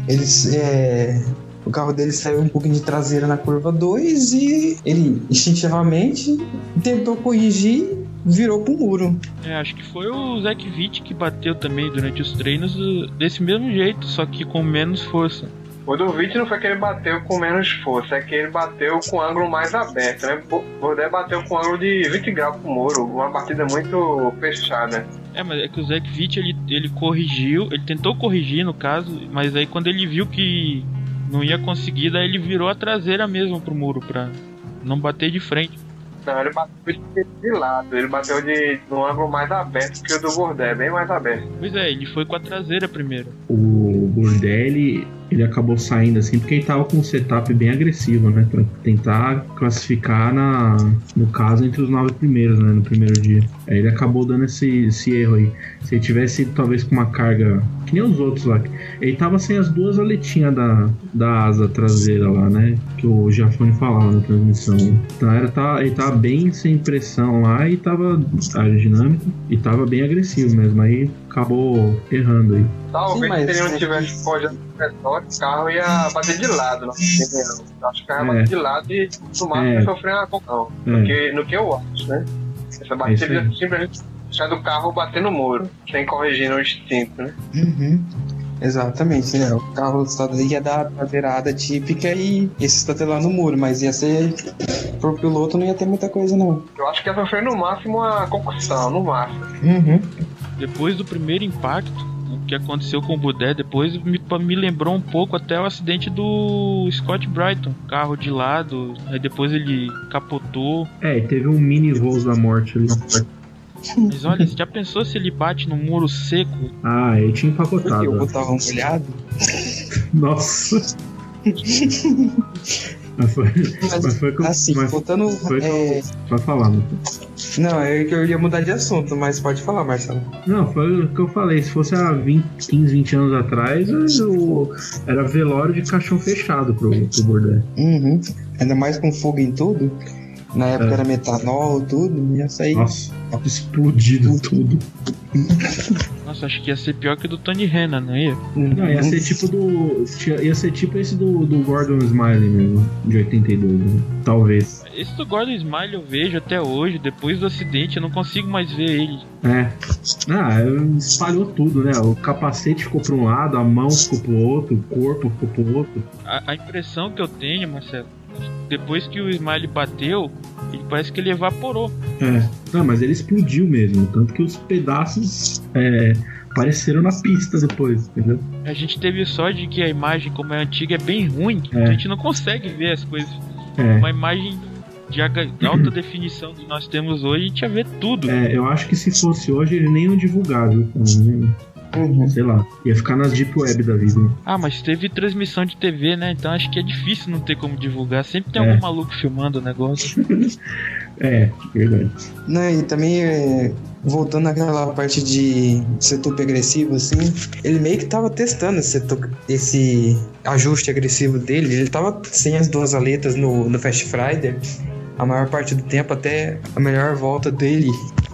O carro dele saiu um pouquinho de traseira na curva 2 e ele instintivamente tentou corrigir, virou pro muro. Acho que foi o Zach Witt que bateu também durante os treinos desse mesmo jeito, só que com menos força. O do Witt não foi que ele bateu com menos força, é que ele bateu com ângulo mais aberto, né? O Bourdais bateu com ângulo de 20 graus pro muro, uma batida muito fechada. Mas é que o Zach Witt ele corrigiu, ele tentou corrigir no caso, mas aí quando ele viu que não ia conseguir, daí ele virou a traseira mesmo pro muro pra não bater de frente. Não, ele bateu de lado, ele bateu num ângulo mais aberto que o do Bourdais, bem mais aberto. Pois é, ele foi com a traseira primeiro. O Bourdais, ele acabou saindo assim porque ele tava com um setup bem agressivo, né? Pra tentar classificar no caso entre os 9 primeiros, né? No primeiro dia. Aí ele acabou dando esse erro aí. Se ele tivesse talvez com uma carga que nem os outros lá. Ele tava sem as 2 aletinhas da asa traseira lá, né? Que o Giafone falava na transmissão. Então ele tava bem sem pressão lá e tava aerodinâmico e tava bem agressivo mesmo. Aí acabou errando aí. Talvez se ele não tivesse pojado o carro ia bater de lado, não? Acho que o carro ia bater de lado e no máximo ia sofrer uma confusão. No que eu acho, né? Essa batida simplesmente sai do carro bater no muro, sem corrigir no instinto, né? Uhum. Exatamente, né? O carro ia dar a virada típica e ia se estatelar no muro, mas ia ser. Pro piloto não ia ter muita coisa, não. Eu acho que ia sofrer no máximo uma concussão, no máximo. Uhum. Depois do primeiro impacto, o que aconteceu com o Budé, depois me lembrou um pouco até o acidente do Scott Brighton. Carro de lado, aí depois ele capotou. É, teve um mini voo da morte ali. Mas olha, você já pensou se ele bate no muro seco? Ah, ele tinha Porque empacotado. eu botava um molhado. Nossa. Mas foi com... Assim, mas botando. foi com... Pode falar, mano. Não, eu ia mudar de assunto, mas pode falar, Marcelo. Não, foi o que eu falei. Se fosse há 15, 20 anos atrás, era velório de caixão fechado pro Bordé. Uhum. Ainda mais com fogo em tudo. Na época era metanol, tudo, ia sair. Nossa, explodido tudo. Nossa, acho que ia ser pior que o do Tony Rena, não ia? Não, ia ser tipo ia ser tipo esse do Gordon Smiley mesmo, de 82, né? Talvez. Esse do Gordon Smiley eu vejo até hoje, depois do acidente eu não consigo mais ver ele. É. Espalhou tudo, né? O capacete ficou pra um lado, a mão ficou pro outro, o corpo ficou pro outro. A impressão que eu tenho, Marcelo, depois que o Smiley bateu, ele parece que ele evaporou. É. Não, mas ele explodiu mesmo, tanto que os pedaços apareceram na pista depois, entendeu? A gente teve sorte de que a imagem, como é antiga, é bem ruim, então a gente não consegue ver as coisas. Uma imagem de alta definição que nós temos hoje, a gente ia ver tudo. Eu acho que se fosse hoje, ele nem iam divulgar, viu? Sei lá, ia ficar nas Deep Web da vida. Né? Ah, mas teve transmissão de TV, né? Então acho que é difícil não ter como divulgar. Sempre tem algum maluco filmando o negócio. Verdade. Não, e também, voltando naquela parte de setup agressivo, assim, ele meio que tava testando esse ajuste agressivo dele. Ele tava sem as duas aletas no Fast Friday a maior parte do tempo, até a melhor volta dele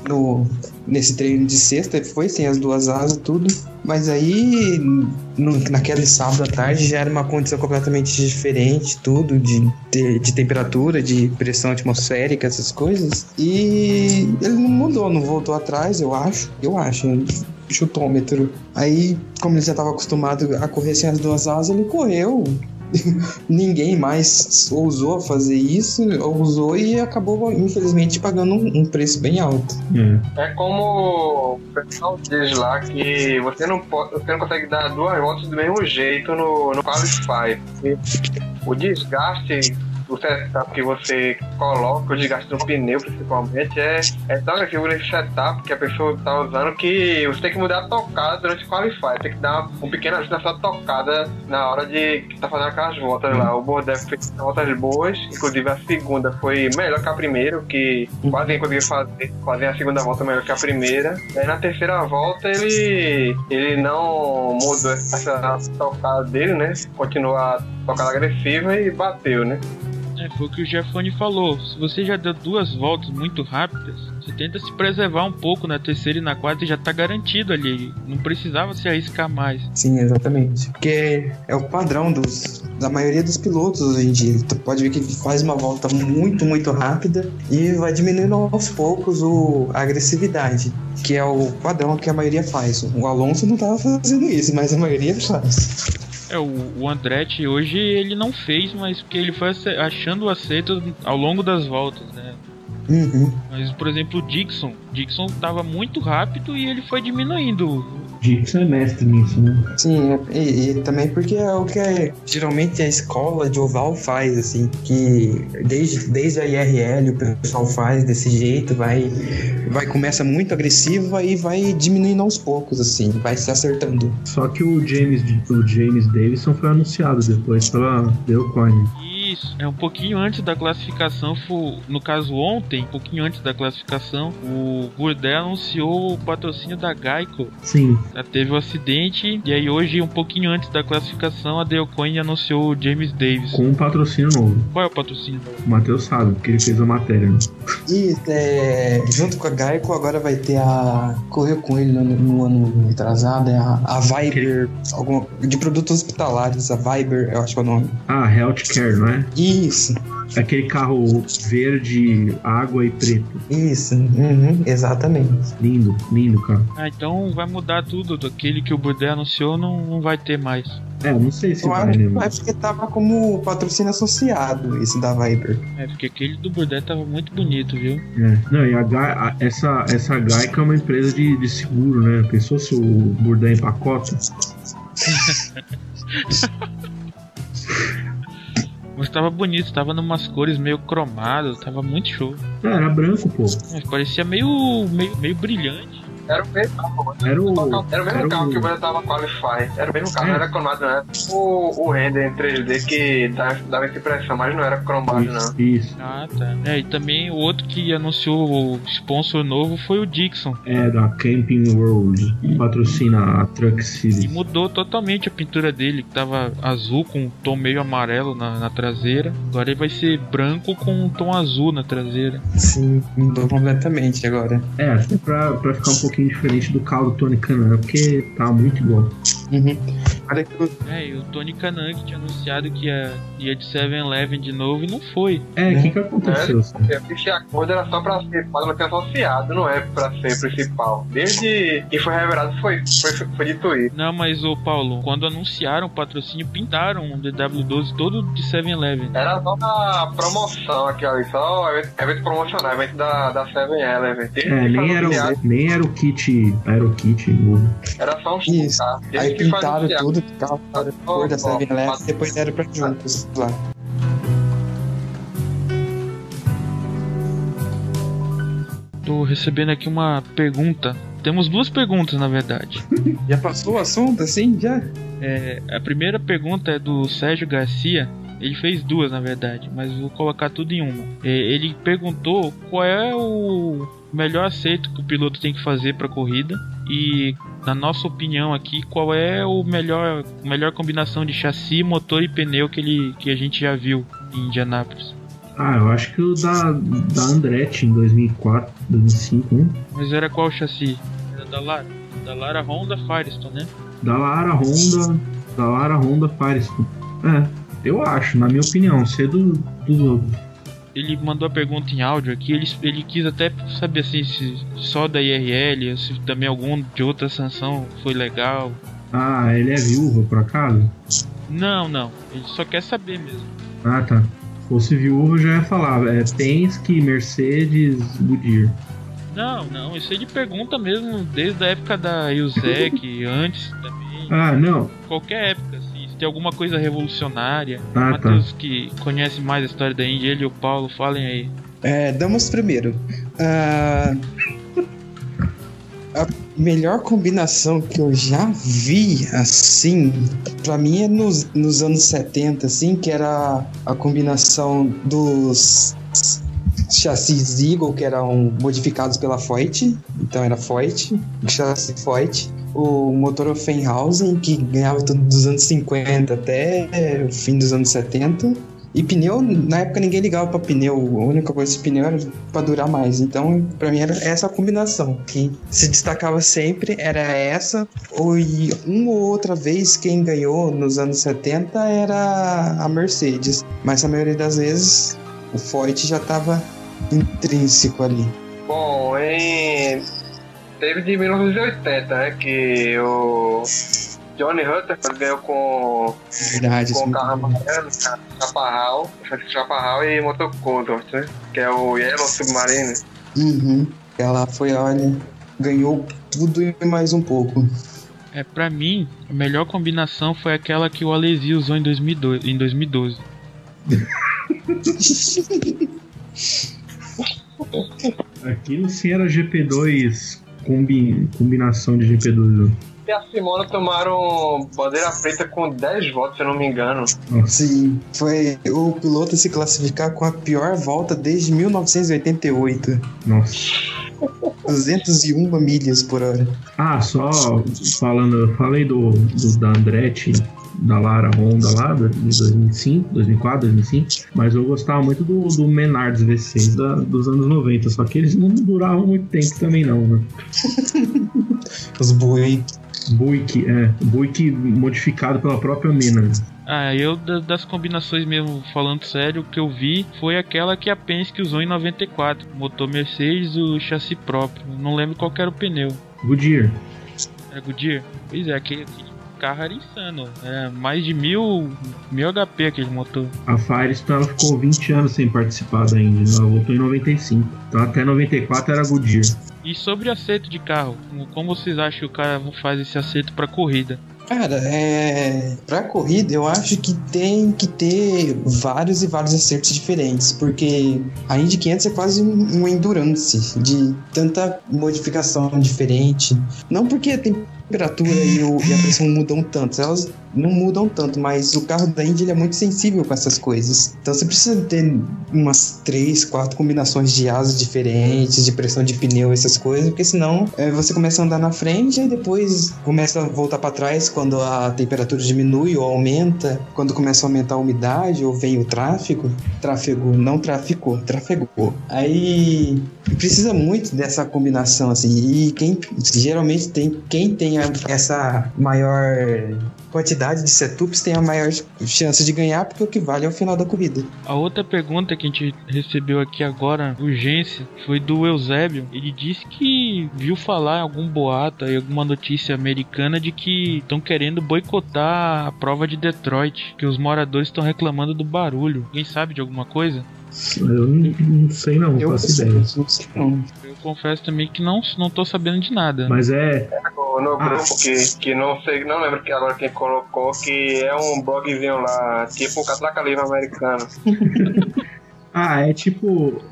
nesse treino de sexta foi sem as duas asas, tudo. Mas aí, naquele sábado à tarde, já era uma condição completamente diferente, tudo, de temperatura, de pressão atmosférica, essas coisas. E ele não mudou, não voltou atrás, eu acho, chutômetro. Aí, como ele já estava acostumado a correr sem as duas asas, ele correu. Ninguém mais ousou fazer isso, ousou e acabou, infelizmente, pagando um preço bem alto. É como o pessoal diz lá que você não consegue dar duas voltas do mesmo jeito no Qualify. O desgaste do setup que você coloca, o desgaste do pneu principalmente, é tão agressivo nesse setup que a pessoa tá usando que você tem que mudar a tocada durante o Qualify, tem que dar um pequeno ajuste nessa tocada na hora de que tá fazendo aquelas voltas lá. O Bordé fez voltas boas, inclusive a segunda foi melhor que a primeira, que quase nem conseguiu fazer a segunda volta melhor que a primeira. Aí na terceira volta ele não mudou essa tocada dele, né? Continuou a tocada agressiva e bateu, né? Foi o que o Jeffone falou. Se você já deu duas voltas muito rápidas, você tenta se preservar um pouco na terceira e na quarta e já tá garantido ali. Não precisava se arriscar mais. Sim, exatamente. Porque é o padrão da maioria dos pilotos hoje em dia. Tu pode ver que ele faz uma volta muito, muito rápida e vai diminuindo aos poucos a agressividade, que é o padrão que a maioria faz. O Alonso não tava fazendo isso, mas a maioria faz. O Andretti hoje ele não fez, mas porque ele foi achando o acerto ao longo das voltas, né? Uhum. Mas, por exemplo, o Dixon tava muito rápido e ele foi diminuindo. Dixon é mestre nisso, né? Sim, e também porque é o que geralmente a escola de oval faz, assim, que desde a IRL o pessoal faz desse jeito, começa muito agressivo, aí vai diminuindo aos poucos, assim, vai se acertando. Só que o James Davison foi anunciado depois pela Delcoin. Isso, um pouquinho antes da classificação, no caso ontem, um pouquinho antes da classificação, o Burdett anunciou o patrocínio da Geico. Sim. Já teve o acidente, e aí hoje, um pouquinho antes da classificação, a Delcoin anunciou o James Davis. Com um patrocínio novo. Qual é o patrocínio novo? O Matheus sabe, porque ele fez a matéria. Né? E junto com a Geico agora vai ter correu com ele no ano atrasado, a Viber, de produtos hospitalares, a Viber, eu acho que é o nome. Healthcare, não é? né? Isso. Aquele carro verde, água e preto. Isso, exatamente. Lindo, lindo, cara. Ah, então vai mudar tudo. Aquele que o Bourdais anunciou não vai ter mais. Não sei se Eu vai, acho né? que vai porque tava como patrocínio associado, esse da Viper. Porque aquele do Bourdais tava muito bonito, viu? Não, e essa Geico é uma empresa de seguro, né? Pensou se o Bourdais empacota? Mas tava bonito, tava numas cores meio cromadas, tava muito show. Era branco, pô. Mas parecia meio brilhante. Era o mesmo carro. Era o Carro que o Brasil tava qualify. Era o mesmo carro, não era cromado, não era o render em 3D que dava essa impressão, mas não era cromado, não. Isso. Ah, tá. E também o outro que anunciou o sponsor novo foi o Dixon. Da Camping World. Patrocina a Truck E City. mudou totalmente a pintura dele, que tava azul com um tom meio amarelo na traseira. Agora ele vai ser branco com um tom azul na traseira. Sim, mudou completamente agora. Até pra ficar um pouquinho diferente do carro do Tony Kanaan, porque tá muito igual. Olha que E o Tony Kanaan que tinha anunciado que ia de 7-Eleven de novo e não foi. O que aconteceu? Esse acordo era só pra ser associado, não é pra ser principal. Desde que foi revelado foi dito isso. Não, mas ô Paulo, quando anunciaram o patrocínio, pintaram o DW12 todo de 7-Eleven. Era só uma promoção aqui ali, só evento promocional, evento da 7-Eleven. Nem era o kit, novo. Era só um isso. tá? Aí pintaram tudo, ficava a cor da 7-Eleven e depois deram pra juntos lá. Tô recebendo aqui uma pergunta. Temos duas perguntas, na verdade. Já passou o assunto assim? Já? A primeira pergunta é do Sérgio Garcia. Ele fez duas, na verdade, mas vou colocar tudo em uma. Ele perguntou qual é o melhor acerto que o piloto tem que fazer para a corrida e, na nossa opinião aqui, qual é a melhor combinação de chassi, motor e pneu que a gente já viu em Indianápolis. Eu acho que o da Andretti em 2004, 2005, né? Mas era qual chassi? Era da Lara? Da Lara Honda Firestone, né? Da Lara Honda Firestone. Eu acho, na minha opinião, ser dos outros. Ele mandou a pergunta em áudio aqui, ele quis até saber assim, se só da IRL, se também algum de outra sanção foi legal. Ele é viúva, por acaso? Não, ele só quer saber mesmo. Tá. Se fosse viúva, eu já ia falar, Penske, Mercedes, Goodyear. Não, isso ele pergunta mesmo desde a época da Iuzek, antes também. Não. Qualquer época, assim, se tem alguma coisa revolucionária. O Tá. Matheus, que conhece mais a história da Indy, ele e o Paulo, falem aí. Damos primeiro. A melhor combinação que eu já vi, assim, pra mim é nos anos 70, assim, que era a combinação dos chassis Eagle, que eram modificados pela Foyt, então era Foyt, o chassi Foyt, o motor Offenhausen, que ganhava tudo dos anos 50 até o fim dos anos 70, e pneu, na época ninguém ligava pra pneu, a única coisa de pneu era pra durar mais, então pra mim era essa a combinação, que se destacava sempre, era essa, e uma ou outra vez quem ganhou nos anos 70 era a Mercedes, mas a maioria das vezes o Foyt já tava intrínseco ali. Bom, teve de 1980, né, que o Johnny Rutherford ganhou com o carro amarelo, Chaparral e motor Condor, né, que é o Yellow Submarine. Ela foi, olha, ganhou tudo e mais um pouco. Pra mim, a melhor combinação foi aquela que o Alesi usou em 2012. Aquilo sim era GP2 combinação de GP2. E a Simona tomaram bandeira preta com 10 voltas, se eu não me engano. Sim, foi o piloto se classificar com a pior volta desde 1988. Nossa. 201 milhas por hora. Só falando, eu falei da Andretti, da Lara Honda lá, de 2005, 2004, 2005, mas eu gostava muito do Menards V6 dos anos 90, só que eles não duravam muito tempo também não, né? Os boi. Buick modificado pela própria Mina. Eu das combinações mesmo, falando sério, o que eu vi foi aquela que a Penske usou em 94. Motor Mercedes, o chassi próprio. Não lembro qual que era o pneu. Goodyear. Era Goodyear? Pois é, aquele carro era insano. Era mais de 1000 HP aquele motor. A Firestone ficou 20 anos sem participar da Indy. Ela voltou em 95. Então até 94 era Goodyear. E sobre acerto de carro, como vocês acham que o cara faz esse acerto pra corrida? Cara, pra corrida eu acho que tem que ter vários e vários acertos diferentes, porque a Indy 500 é quase um endurance de tanta modificação diferente. Não porque a temperatura e a pressão mudam tanto, elas não mudam tanto, mas o carro da Indy ele é muito sensível com essas coisas. Então você precisa ter umas 3, 4 combinações de asas diferentes, de pressão de pneu, essas coisas, porque senão você começa a andar na frente e depois começa a voltar para trás quando a temperatura diminui ou aumenta, quando começa a aumentar a umidade ou vem o tráfego. Trafegou. Aí precisa muito dessa combinação, assim, e geralmente quem tem essa maior quantidade de setups tem a maior chance de ganhar, porque o que vale é o final da corrida. A outra pergunta que a gente recebeu aqui agora, urgência, foi do Eusébio. Ele disse que viu falar em algum boato e alguma notícia americana de que estão querendo boicotar a prova de Detroit, que os moradores estão reclamando do barulho. Alguém sabe de alguma coisa? Eu não sei não, faço ideia. Não sei não. Eu confesso também que não tô sabendo de nada. Mas no grupo que não sei, não lembro que agora quem colocou, que é um blogzinho lá, tipo um catraca livre americano. É tipo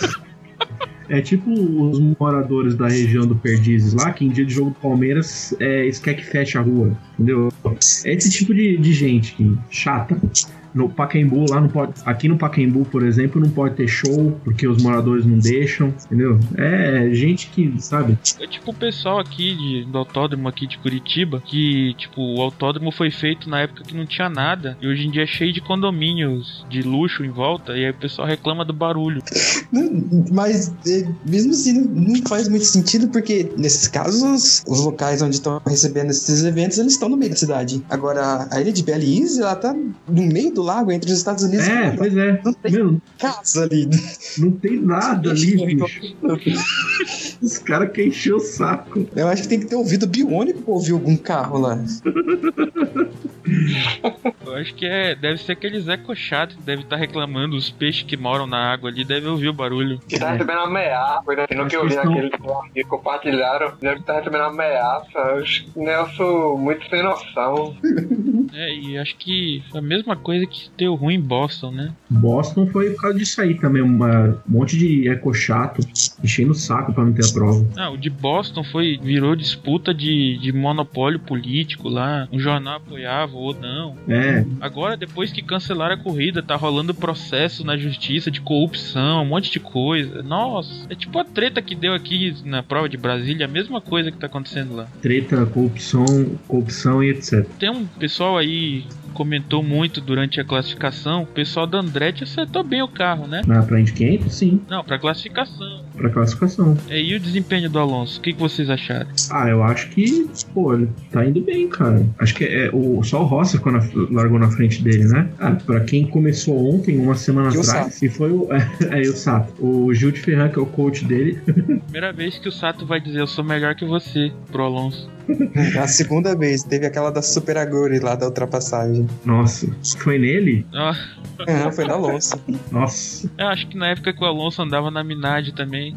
os moradores da região do Perdizes lá, que em dia de jogo do Palmeiras eles querem que feche a rua, entendeu? É esse tipo de gente chata. No Pacaembu, lá não pode. Aqui no Pacaembu, por exemplo, não pode ter show porque os moradores não deixam, entendeu? É gente que, sabe? É tipo o pessoal aqui do autódromo aqui de Curitiba, que tipo, o autódromo foi feito na época que não tinha nada, e hoje em dia é cheio de condomínios de luxo em volta, e aí o pessoal reclama do barulho. Mas mesmo assim não faz muito sentido, porque nesses casos os locais onde estão recebendo esses eventos, eles estão no meio da cidade. Agora a ilha de Belize, ela tá no meio do lago entre os Estados Unidos e pois é. Não tem casa ali. Não tem nada ali, bicho. Os caras querem encher o saco. Eu acho que tem que ter ouvido biônico pra ouvir algum carro lá. Eu acho que deve ser aqueles eco-chatos que devem estar reclamando, os peixes que moram na água ali devem ouvir o barulho. Que tá recebendo ameaça, no que eu vi naquele que compartilharam, deve estar recebendo ameaça. Os Nelson muito sem noção. E acho que foi a mesma coisa que deu ruim em Boston, né? Boston foi por causa disso aí também, um monte de eco-chato enchendo o saco pra não ter a prova. O de Boston virou disputa de monopólio político lá, um jornal apoiava ou não. Agora, depois que cancelaram a corrida, tá rolando processo na justiça de corrupção, um monte de coisa. Nossa, é tipo a treta que deu aqui na prova de Brasília, a mesma coisa que tá acontecendo lá. Treta, corrupção e etc. Tem um pessoal aí comentou muito durante a classificação, o pessoal da Andretti acertou bem o carro, né? Pra Indy 500, sim. Não, pra classificação. Pra classificação. E o desempenho do Alonso? O que vocês acharam? Eu acho que, ele tá indo bem, cara. Acho que só o Rossi largou na frente dele, né? Pra quem começou ontem, uma semana atrás, e foi o Sato. O Gil de Ferran, que é o coach dele. Primeira vez que o Sato vai dizer, eu sou melhor que você, pro Alonso. A segunda vez, teve aquela da Super Aguri lá da ultrapassagem. Nossa, foi nele? Não, foi na Alonso. Nossa. Eu acho que na época que o Alonso andava na Minardi também.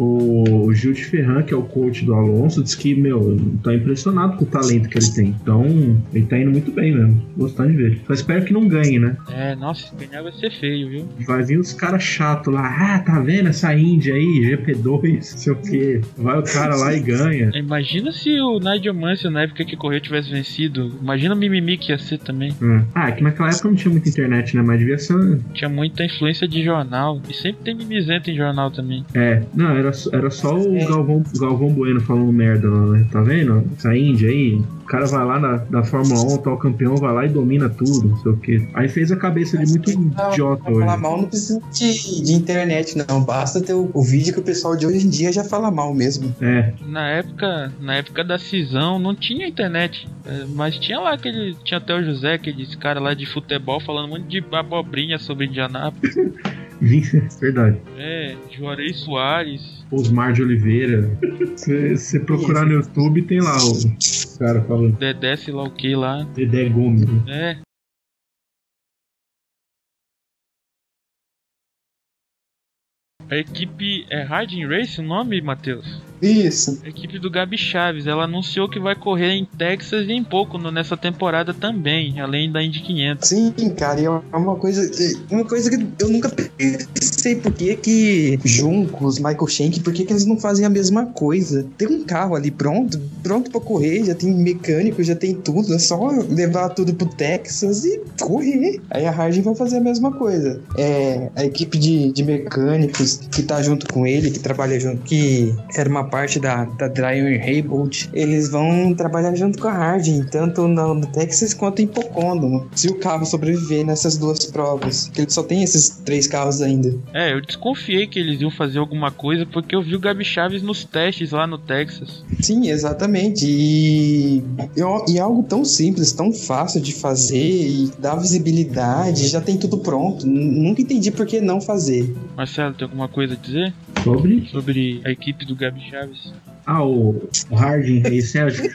O Gil de Ferran, que é o coach do Alonso, disse que, tá impressionado com o talento que ele tem. Então, ele tá indo muito bem mesmo. Gostando de ver. Só espero que não ganhe, né? Nossa, se ganhar vai ser feio, viu? Vai vir os caras chatos lá. Tá vendo essa Indy aí? GP2, não sei o quê. Vai o cara lá e ganha. Imagina se o Nigel Mansell, na época que correu, tivesse vencido. Imagina o mimimi que ia ser também. É que naquela época não tinha muita internet, né? Mas devia ser... Tinha muita influência de jornal. E sempre tem mimizento em jornal também. Não, era só o Galvão Bueno falando merda lá, né? Tá vendo? Essa Indy aí... O cara vai lá da Fórmula 1, tá o campeão, vai lá e domina tudo, não sei o quê. Aí fez a cabeça de muito idiota hoje. Falar mal não precisa de internet, não. Basta ter o vídeo que o pessoal de hoje em dia já fala mal mesmo. Na época da Cis televisão, não tinha internet, mas tinha lá tinha até o José, aquele cara lá de futebol falando um monte de abobrinha sobre Indianápolis. Verdade. Juarez Soares, Osmar de Oliveira. Você procurar no YouTube, tem lá o cara falando. Dedé, sei lá o que lá. Dedé Gomes. A equipe é Harding Race o nome, Matheus? Isso. A equipe do Gabi Chaves, ela anunciou que vai correr em Texas e em pouco nessa temporada também, além da Indy 500. Sim, cara, e é uma coisa que eu nunca pensei por que Juncos, Michael Shank, por que eles não fazem a mesma coisa? Tem um carro ali pronto pra correr, já tem mecânico, já tem tudo, é só levar tudo pro Texas e correr. Aí a Harding vai fazer a mesma coisa. A equipe de mecânicos que tá junto com ele, que trabalha junto, que era uma parte da Dreyer Haybold, eles vão trabalhar junto com a Harding, tanto no Texas quanto em Pocono, se o carro sobreviver nessas duas provas, que ele só tem esses 3 carros ainda. Eu desconfiei que eles iam fazer alguma coisa, porque eu vi o Gabi Chaves nos testes lá no Texas. Sim, exatamente, e é algo tão simples, tão fácil de fazer, e dá visibilidade, já tem tudo pronto, nunca entendi por que não fazer. Marcelo, tem alguma coisa a dizer? Sobre a equipe do Gabi Chaves? O Harding Race.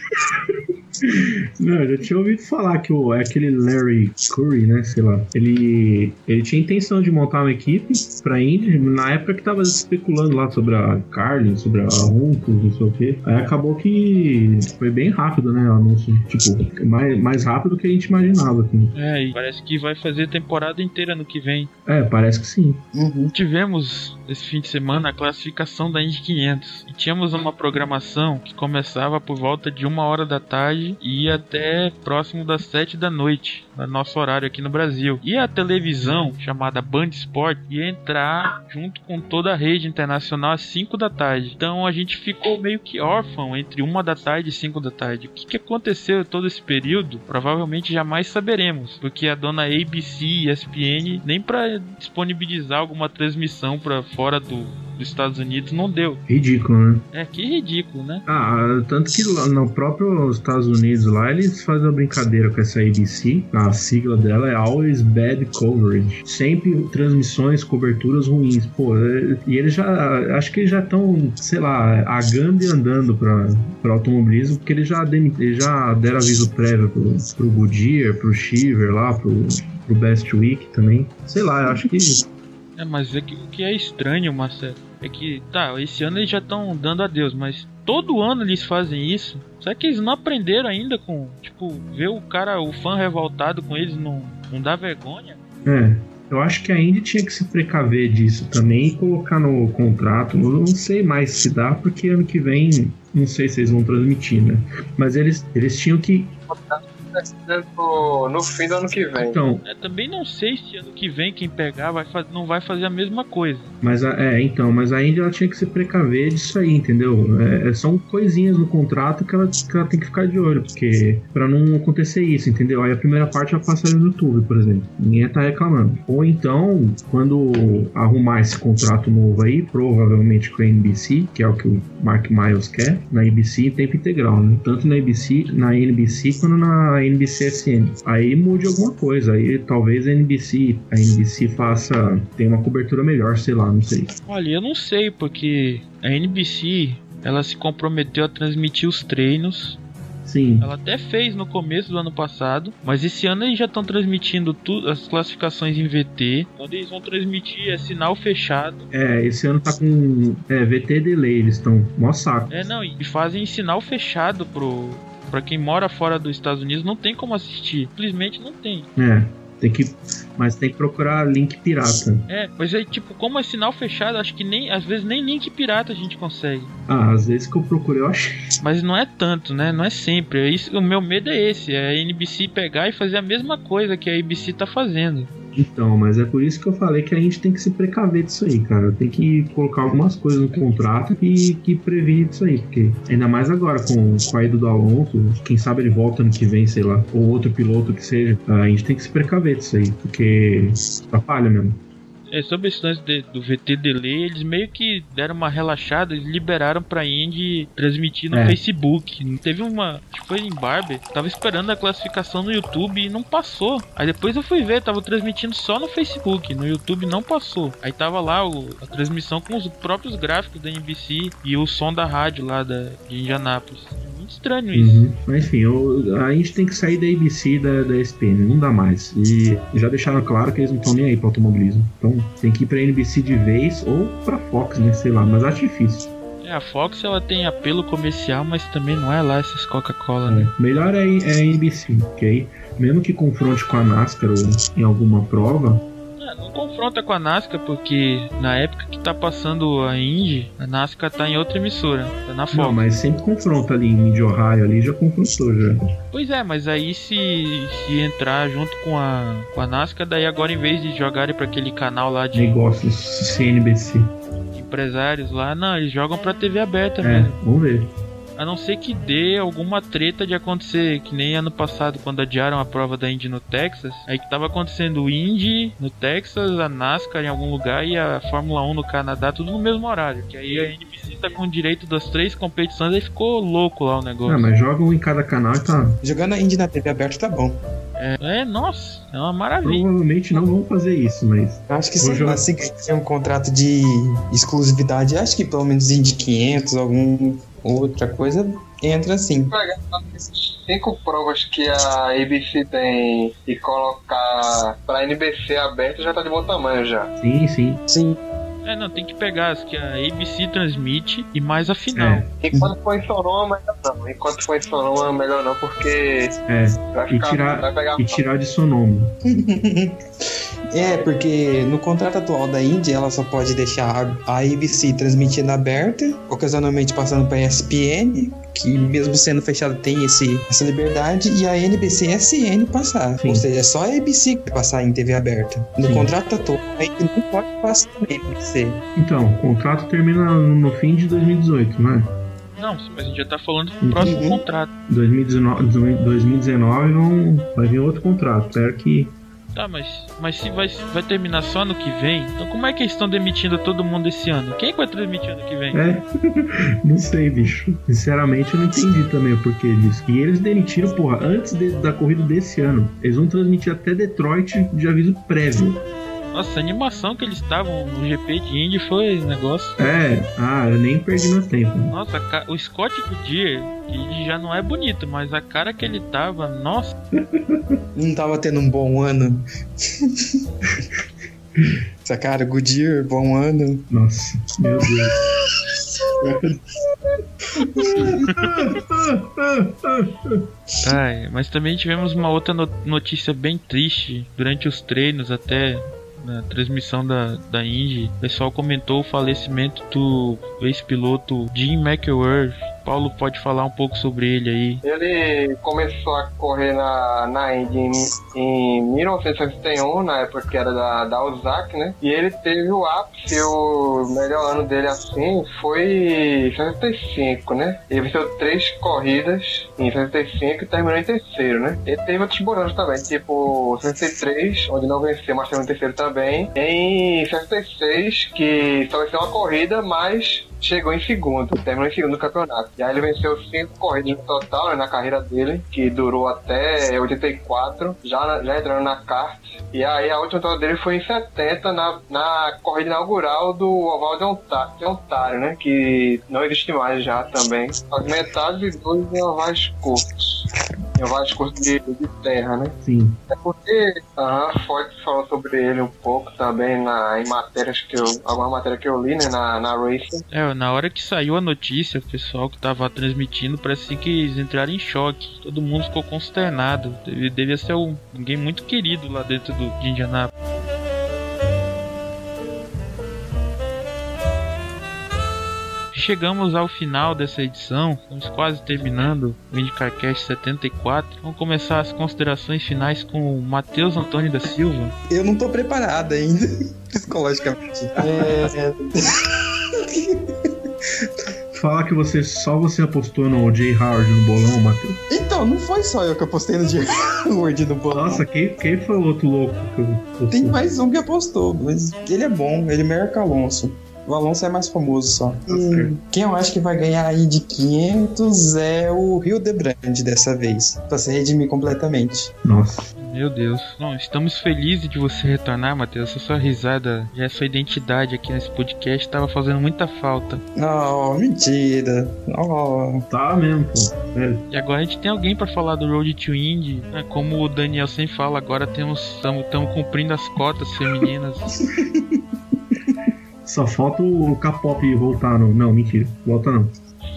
Não, eu já tinha ouvido falar que aquele Larry Curry, né, sei lá, ele tinha intenção de montar uma equipe pra Indy, na época que tava especulando lá sobre a Carlin, sobre a Runcos, não sei o que. Aí acabou que foi bem rápido, né, o anúncio, tipo, mais rápido do que a gente imaginava. Assim. E parece que vai fazer temporada inteira no que vem. Parece que sim. Tivemos esse fim de semana a classificação da Indy 500 e tínhamos uma programação que começava por volta de 1h da tarde e ia até próximo das 7 da noite, no nosso horário aqui no Brasil. E a televisão, chamada Band Sport, ia entrar junto com toda a rede internacional às 5 da tarde. Então a gente ficou meio que órfão entre 1 da tarde e 5 da tarde. O que aconteceu todo esse período? Provavelmente jamais saberemos, porque a dona ABC e ESPN, nem para disponibilizar alguma transmissão para fora dos Estados Unidos, não deu. Ridículo, né? Que ridículo, né? Tanto que lá no próprio Estados Unidos lá, eles fazem uma brincadeira com essa ABC, a sigla dela é Always Bad Coverage, sempre transmissões, coberturas ruins, e eles acho que eles já estão, sei lá, agando e andando para automobilismo, porque eles já deram aviso prévio pro Goodyear, pro Shiver lá, pro Best Week também, sei lá, eu acho que mas o que é estranho, Marcelo, é que, esse ano eles já estão dando adeus, mas todo ano eles fazem isso. Será que eles não aprenderam ainda com, ver o fã revoltado com eles não dá vergonha? Eu acho que a Indy tinha que se precaver disso também e colocar no contrato. Eu não sei mais se dá, porque ano que vem, não sei se eles vão transmitir, né? Mas eles tinham que... no fim do ano que vem. Então, também não sei se ano que vem quem pegar não vai fazer a mesma coisa. Mas a Indy ela tinha que se precaver disso aí, entendeu? São coisinhas no contrato que ela tem que ficar de olho, porque pra não acontecer isso, entendeu? Aí a primeira parte ela passa no YouTube, por exemplo. Ninguém tá reclamando. Ou então, quando arrumar esse contrato novo aí, provavelmente com a NBC, que é o que o Mark Miles quer, na ABC em tempo integral, né? Tanto na NBC quanto na NBC-SN. Aí mude alguma coisa. Aí talvez a NBC tenha uma cobertura melhor, sei lá, não sei. Olha, eu não sei, porque a NBC, ela se comprometeu a transmitir os treinos. Sim. Ela até fez no começo do ano passado, mas esse ano eles já estão transmitindo as classificações em VT. Quando eles vão transmitir sinal fechado. Esse ano tá com VT delay, eles estão mó saco. E fazem sinal fechado pra quem mora fora dos Estados Unidos, não tem como assistir. Simplesmente não tem. Mas tem que procurar link pirata. Mas aí, como é sinal fechado, acho que às vezes nem link pirata a gente consegue. Às vezes que eu procurei, eu achei. Mas não é tanto, né? Não é sempre. O meu medo é esse, a NBC pegar e fazer a mesma coisa que a ABC tá fazendo. Então, mas é por isso que eu falei que a gente tem que se precaver disso aí, cara. Tem que colocar algumas coisas no contrato que previne isso aí, porque ainda mais agora com a ida do Alonso, quem sabe ele volta ano que vem, sei lá, ou outro piloto que seja, a gente tem que se precaver disso aí, porque atrapalha mesmo. Sobre esse lance do VT Delay, eles meio que deram uma relaxada, eles liberaram pra Indy transmitir no Facebook. Não teve uma... Acho que foi em Barber. Tava esperando a classificação no YouTube e não passou. Aí depois eu fui ver, tava transmitindo só no Facebook. No YouTube não passou. Aí tava lá a transmissão com os próprios gráficos da NBC e o som da rádio lá de Indianápolis. Muito estranho isso. Mas enfim, a gente tem que sair da ABC e da ESPN, não dá mais. E já deixaram claro que eles não estão nem aí pra automobilismo. Então tem que ir pra NBC de vez ou pra Fox, né? Sei lá, mas acho difícil. A Fox ela tem apelo comercial, mas também não é lá essas Coca-Cola, né? Melhor é a NBC, que aí, mesmo que confronte com a NASCAR ou em alguma prova. Não confronta com a NASCAR, porque na época que tá passando a Indy, a NASCAR tá em outra emissora, tá na Fox. Não, mas sempre confronta ali em Indy, Ohio, ali já confrontou já. Pois é, mas aí se entrar junto com a NASCAR, daí agora em vez de jogarem pra aquele canal lá de... Negócios, CNBC. Empresários lá, não, eles jogam pra TV aberta mesmo. Vamos ver. A não ser que dê alguma treta de acontecer, que nem ano passado, quando adiaram a prova da Indy no Texas. Aí que tava acontecendo o Indy no Texas, a NASCAR em algum lugar e a Fórmula 1 no Canadá, tudo no mesmo horário. Que aí a NBC tá com o direito das 3 competições, aí ficou louco lá o negócio. Mas jogam em cada canal e tá... Jogando a Indy na TV aberta tá bom. Nossa, é uma maravilha. Provavelmente não vão fazer isso, mas... Acho que sim, assim que tem um contrato de exclusividade, acho que pelo menos Indy 500, algum... outra coisa entra assim. Pegar essas 5 provas que a ABC tem e colocar pra NBC aberta já tá de bom tamanho já. Sim. Não, tem que pegar as que a ABC transmite e mais a final. Enquanto for em Sonoma, melhor não. Enquanto for em Sonoma, melhor não, porque... vai ficar, tirar de Sonoma. Porque no contrato atual da Indy, ela só pode deixar a ABC transmitindo aberta, ocasionalmente passando para a ESPN, que mesmo sendo fechada tem essa liberdade, e a NBC-SN passar. Sim. Ou seja, é só a ABC que vai passar em TV aberta. No contrato atual, a Indy não pode passar na NBC. Então, o contrato termina no fim de 2018, não é? Não, mas a gente já tá falando do próximo contrato. 2019 vai vir outro contrato. Espero que... Tá, mas se vai terminar só ano que vem, então como é que eles estão demitindo todo mundo esse ano? Quem vai transmitir ano que vem? Não sei, bicho. Sinceramente, eu não entendi também o porquê disso. E eles demitiram, antes da corrida desse ano. Eles vão transmitir até Detroit de aviso prévio. Nossa, a animação que eles estavam no GP de Indy foi um negócio. Eu nem perdi meu tempo. Nossa, o Scott Goodyear, que já não é bonito, mas a cara que ele tava, nossa. Não tava tendo um bom ano. Essa cara, Goodyear, bom ano. Nossa, meu Deus. Mas também tivemos uma outra notícia bem triste durante os treinos, até na transmissão da Indy. O pessoal comentou o falecimento do ex-piloto Jim McElworth. Paulo pode falar um pouco sobre ele aí. Ele começou a correr na Indy em 1961, na época que era da Ozaki, né? E ele teve o ápice, o melhor ano dele assim foi em 65, né? Ele venceu 3 corridas em 65 e terminou em terceiro, né? Ele teve outros bons também, tipo 63, onde não venceu, mas terminou em terceiro também. Em 66, que só venceu uma corrida, mas chegou em segundo, terminou em segundo no campeonato. E aí ele venceu 5 corridas no total, né, na carreira dele, que durou até 84, já entrando na kart. E aí a última vitória dele foi em 70, na corrida inaugural do Oval de Ontário, né, que não existe mais já também. As metades e 2 em ovais curtos. Em ovais curtos de terra, né? Sim. É porque a Ford falou sobre ele um pouco também em matérias alguma matéria que eu li, né, na Racing. Na hora que saiu a notícia, o pessoal que tava transmitindo parece que eles entraram em choque. Todo mundo ficou consternado. Devia ser alguém muito querido lá dentro de Indianápolis. Chegamos ao final dessa edição, estamos quase terminando o IndyCarCast 74. Vamos começar as considerações finais com o Matheus Antônio da Silva. Eu não tô preparado ainda, psicologicamente. falar que só você apostou no Jay Howard no bolão, Matheus? Então, não foi só eu que apostei no Jay Howard no bolão. Nossa, quem foi o outro louco que apostou? Tem mais um que apostou, mas ele é bom, ele merca Alonso. O Alonso é mais famoso só. E quem eu acho que vai ganhar aí de 500 é o Hildebrand dessa vez. Pra se redimir completamente. Nossa. Meu Deus. Não, estamos felizes de você retornar, Matheus. Essa sua risada, já sua identidade aqui nesse podcast tava fazendo muita falta. Não, mentira. Oh. Tá mesmo, pô. É. E agora a gente tem alguém pra falar do Road to Indy, né? Como o Daniel sempre fala, agora estamos cumprindo as cotas femininas. Só falta o K-pop voltar no... Não, mentira. Volta não.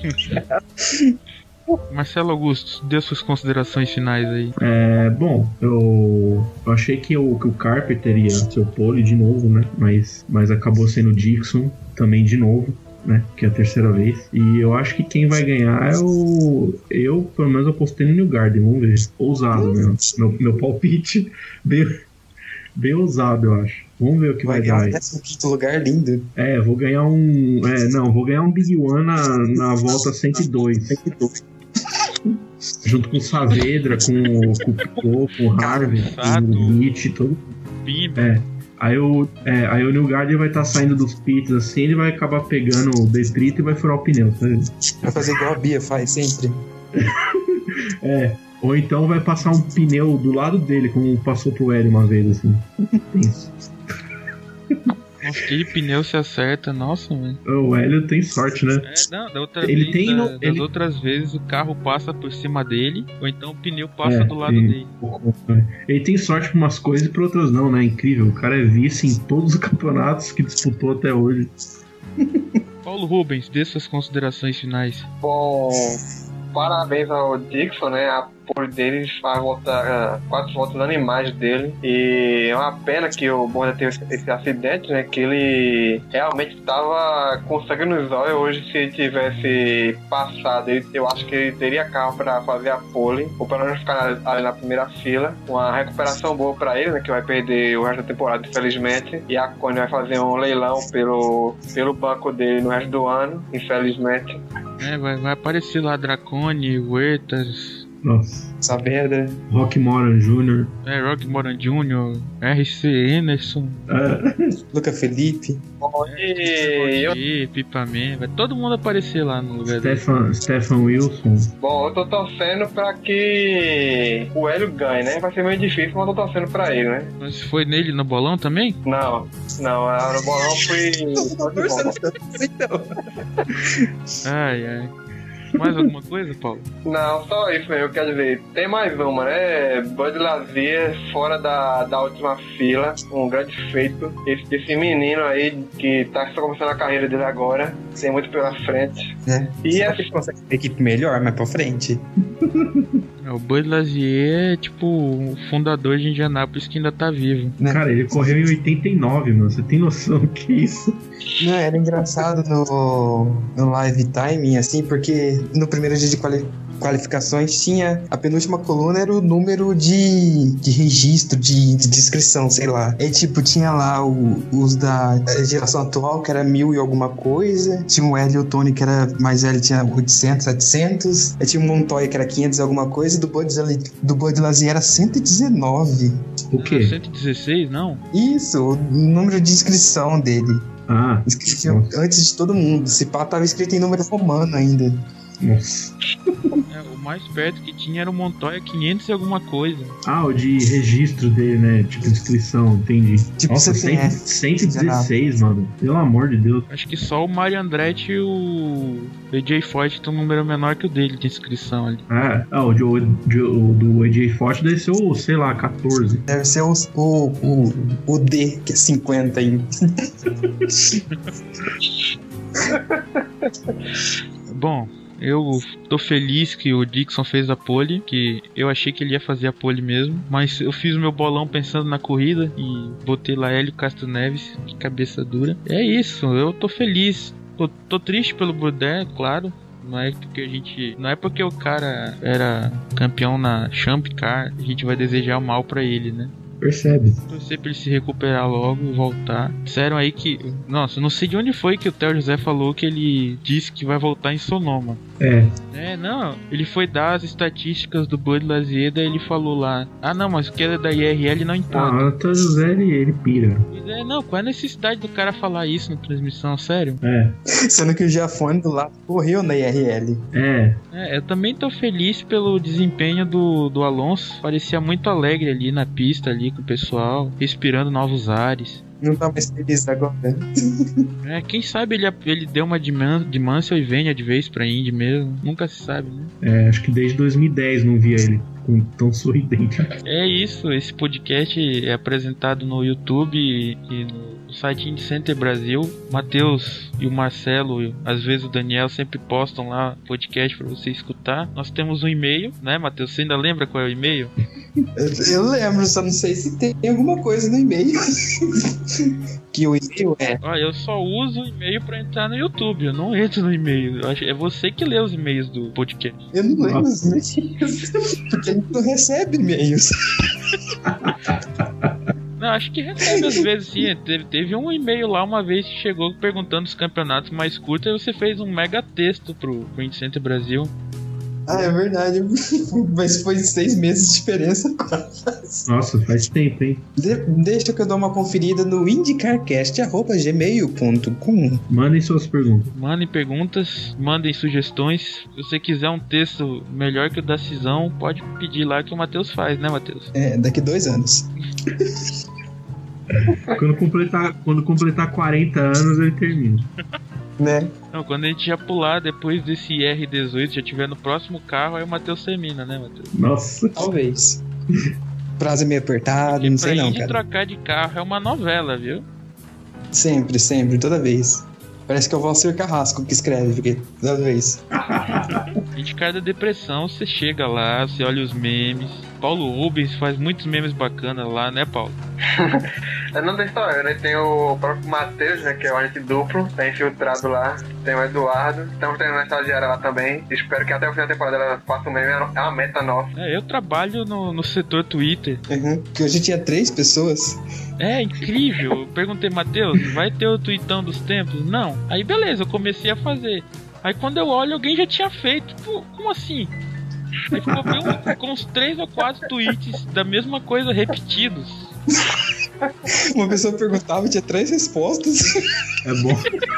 Marcelo Augusto, dê suas considerações finais aí. Bom, eu achei que o Carper teria seu pole de novo, né? Mas acabou sendo o Dixon também de novo, né? Que é a terceira vez. E eu acho que quem vai ganhar é o... Eu, pelo menos, apostei no Newgarden. Vamos ver. Ousado mesmo. Meu palpite bem ousado, eu acho. Vamos ver o que vai dar aí. Um lugar lindo. Vou ganhar um... vou ganhar um Big One na volta 102. Junto com o Saavedra, com o Picot, com o Harvey, com o Mitch, todo. Aí o Newgarden vai estar saindo dos pits assim, ele vai acabar pegando o detrito e vai furar o pneu, tá vendo? Vai fazer igual a Bia faz sempre. Ou então vai passar um pneu do lado dele, como passou pro Hélio uma vez, assim. Isso. Nossa, aquele pneu se acerta, nossa, mano. O Hélio tem sorte, né? Das outras vezes o carro passa por cima dele, ou então o pneu passa do lado dele. Ele tem sorte pra umas coisas e pra outras não, né? Incrível. O cara é vice em todos os campeonatos que disputou até hoje. Paulo Rubens, dê suas considerações finais. Bom, parabéns ao Dixon, né? A pole dele vai voltar 4 voltas animais dele. E é uma pena que o Bonda teve esse acidente, né? Que ele realmente estava com sangue nos olhos. Hoje, se ele tivesse passado, eu acho que ele teria carro para fazer a pole, ou pelo menos ficar ali na primeira fila. Uma recuperação boa para ele, né? Que vai perder o resto da temporada, infelizmente. E a Connie vai fazer um leilão pelo banco dele no resto do ano, infelizmente. Vai aparecer lá Dracone, Huertas. Nossa. Saavedra. Rock Moran Jr. Rock Moran Jr. RC Emerson. Luca Felipe. Pipa Man. Vai todo mundo aparecer lá no lugar dele. Stefan Wilson. Bom, eu tô torcendo pra que o Hélio ganhe, né? Vai ser meio difícil, mas eu tô torcendo pra ele, né? Mas foi nele no bolão também? Não, no bolão fui... Ai. Mais alguma coisa, Paulo? Não, só isso mesmo. Quer dizer, tem mais uma, né? Bud Lazier fora da última fila. Um grande feito. Esse menino aí que tá só começando a carreira dele agora. Tem muito pela frente. E a gente consegue ter equipe melhor, mais pra frente. O Bud Lazier é tipo o fundador de Indianápolis que ainda tá vivo. Cara, ele correu em 89, mano. Você tem noção do que é isso? Não, era engraçado no live timing, assim, porque no primeiro dia de qualificações tinha a penúltima coluna, era o número de registro, de inscrição, sei lá. E tipo, tinha lá os da geração atual, que era 1000 e alguma coisa. Tinha o Hélio e o Tony, que era mais velho, tinha 800, 700. Aí tinha o Montoya, que era 500 e alguma coisa. E do Bud Lazier era 119. O quê? 116, não? Isso, o número de inscrição dele. Escrito antes de todo mundo. Esse pá tava escrito em número romano ainda. Nossa. O mais perto que tinha era o Montoya 500 e alguma coisa. O de registro dele, né? Tipo, inscrição, entendi. Tipo, nossa, 116, mano. Pelo amor de Deus. Acho que só o Mario Andretti e o AJ Foyt tem um número menor que o dele de inscrição ali. O do AJ Foyt deve ser o, sei lá, 14. Deve ser o D, que é 50 ainda. Bom, eu tô feliz que o Dixon fez a pole, que eu achei que ele ia fazer a pole mesmo, mas eu fiz o meu bolão pensando na corrida e botei lá Hélio Castro Neves, que cabeça dura. É isso, eu tô feliz. Tô triste pelo Bourdais, claro. Não é porque o cara era campeão na Champ Car, a gente vai desejar o mal pra ele, né? Percebe. Torcer pra ele se recuperar logo, voltar. Disseram aí que... Nossa, eu não sei de onde foi que o Theo José falou que ele disse que vai voltar em Sonoma. Não, ele foi dar as estatísticas do Bud Lazieda e ele falou lá, não, mas o que é da IRL não importa. O Theo José, ele pira. Não, qual é a necessidade do cara falar isso na transmissão, sério? Sendo que o Giafone do lado correu na IRL. Eu também tô feliz pelo desempenho do Alonso. Parecia muito alegre ali na pista, ali com o pessoal, respirando novos ares. Não tá mais feliz agora. Quem sabe ele deu uma de Mansell e venha de vez pra Indy mesmo. Nunca se sabe, né? Acho que desde 2010 não via ele tão sorridente. É isso, esse podcast é apresentado no YouTube e no site Indy Center Brasil. O Matheus e o Marcelo, às vezes o Daniel, sempre postam lá podcast pra você escutar. Nós temos um e-mail, né, Matheus? Você ainda lembra qual é o e-mail? Eu lembro, só não sei se tem alguma coisa no e-mail. Que o e-mail eu só uso o e-mail pra entrar no YouTube, eu não entro no e-mail. É você que lê os e-mails do podcast. Eu não lembro os e-mails, porque a gente não recebe e-mails. Não, acho que recebe às vezes sim. Teve um e-mail lá uma vez que chegou perguntando os campeonatos mais curtos e você fez um mega texto pro Indy Center Brasil. É verdade, mas foi 6 meses de diferença. Nossa, faz tempo, hein? Deixa que eu dou uma conferida no indycarcast@gmail.com. Mandem suas perguntas. Mandem perguntas, mandem sugestões. Se você quiser um texto melhor que o da Cisão, pode pedir lá que o Matheus faz, né, Matheus? Daqui 2 anos. Quando completar 40 anos, ele termina. Né? Não, quando a gente já pular depois desse R18, já tiver no próximo carro, aí o Matheus termina, né, Matheus? Nossa. Talvez. Prazo meio apertado, não sei não, cara. Trocar de carro é uma novela, viu? Sempre, toda vez. Parece que é o Valcir Carrasco que escreve, porque toda vez. IndyCar da depressão, você chega lá, você olha os memes. Paulo Rubens faz muitos memes bacanas lá, né, Paulo? Não tem só eu, né? Tem o próprio Matheus, né? Que é o agente duplo, tá infiltrado lá. Tem o Eduardo, estamos treinando na estagiária lá também. Espero que até o final da temporada ela faça um meme, é uma meta nossa. Eu trabalho no setor Twitter. Que hoje tinha 3 pessoas. É incrível. Eu perguntei, Matheus, vai ter o tweetão dos tempos? Não. Aí beleza, eu comecei a fazer. Aí quando eu olho, alguém já tinha feito. Pô, como assim? Aí ficou com uns 3 ou 4 tweets da mesma coisa repetidos. Uma pessoa perguntava e tinha 3 respostas. É bom.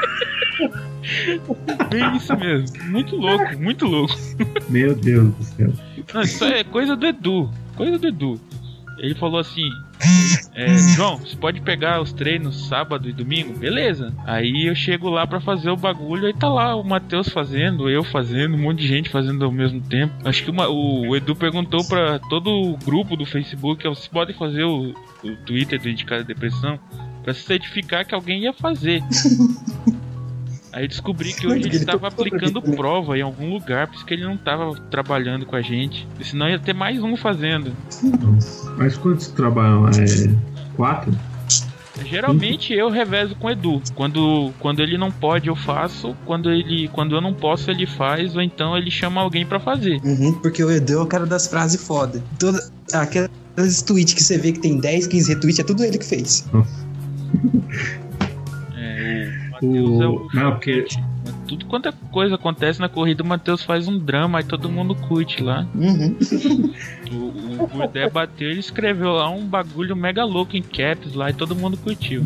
Bem isso mesmo. Muito louco, muito louco. Meu Deus do céu. Não, isso é coisa do Edu. Ele falou assim: João, você pode pegar os treinos sábado e domingo? Beleza. Aí eu chego lá pra fazer o bagulho, aí tá lá o Matheus fazendo, eu fazendo, um monte de gente fazendo ao mesmo tempo. Acho que o Edu perguntou pra todo o grupo do Facebook: vocês podem fazer o Twitter do IndyCar da Depressão? Pra se certificar que alguém ia fazer. Aí descobri que hoje ele estava aplicando prova em algum lugar, por isso que ele não estava trabalhando com a gente. Senão ia ter mais um fazendo. Mas quantos trabalham? 4? Geralmente eu revezo com o Edu. Quando ele não pode, eu faço. Quando eu não posso, ele faz. Ou então ele chama alguém pra fazer. Porque o Edu é o cara das frases foda. Aquelas tweets que você vê que tem 10, 15 retweets, é tudo ele que fez. Porque tudo quanto é coisa acontece na corrida, o Matheus faz um drama e todo mundo curte lá. O Gurdé bateu, ele escreveu lá um bagulho mega louco em caps lá e todo mundo curtiu.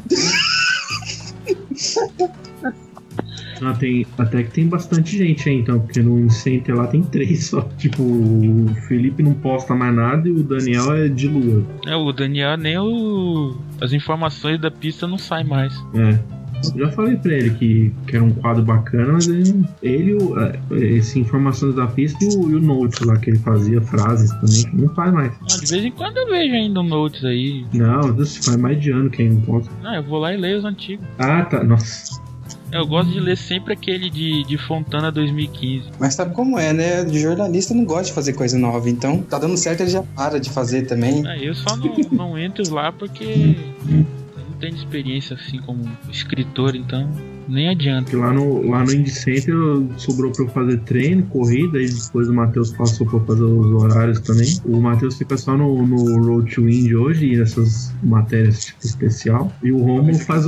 Até que tem bastante gente aí, então, porque no Center lá tem 3 só. Tipo, o Felipe não posta mais nada e o Daniel é de lua. O Daniel nem as informações da pista não saem mais. Eu já falei pra ele que era um quadro bacana, mas essas informações da pista e o Notes lá que ele fazia, frases também, não faz mais. De vez em quando eu vejo ainda o Notes aí. Não, isso faz mais de ano que ele não posta. Eu vou lá e leio os antigos. Tá, nossa. Eu gosto de ler sempre aquele de Fontana 2015. Mas sabe como é, né? De jornalista não gosta de fazer coisa nova, então tá dando certo, ele já para de fazer também. Eu só não entro lá porque não tenho experiência assim como escritor, então Nem adianta. Porque lá no Indy Center sobrou pra eu fazer treino, corrida, e depois o Matheus passou pra fazer os horários também. O Matheus fica só no Road to Indy hoje e nessas matérias tipo especial. E o Rômulo faz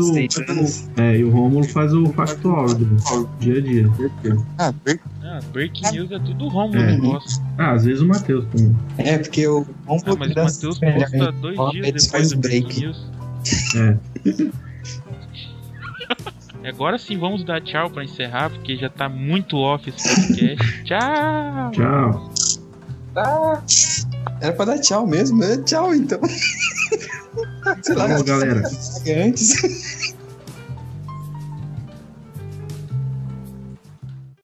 o factual do dia a dia. Breaking News é tudo Rômulo que posta. Às vezes o Matheus também. Porque o Rômulo mas o Matheus posta 2 dias depois do Breaking News. Agora sim, vamos dar tchau pra encerrar, porque já tá muito off esse podcast. Tchau! Tchau! Era pra dar tchau mesmo, né? Tchau então. Sei lá, galera. Antes.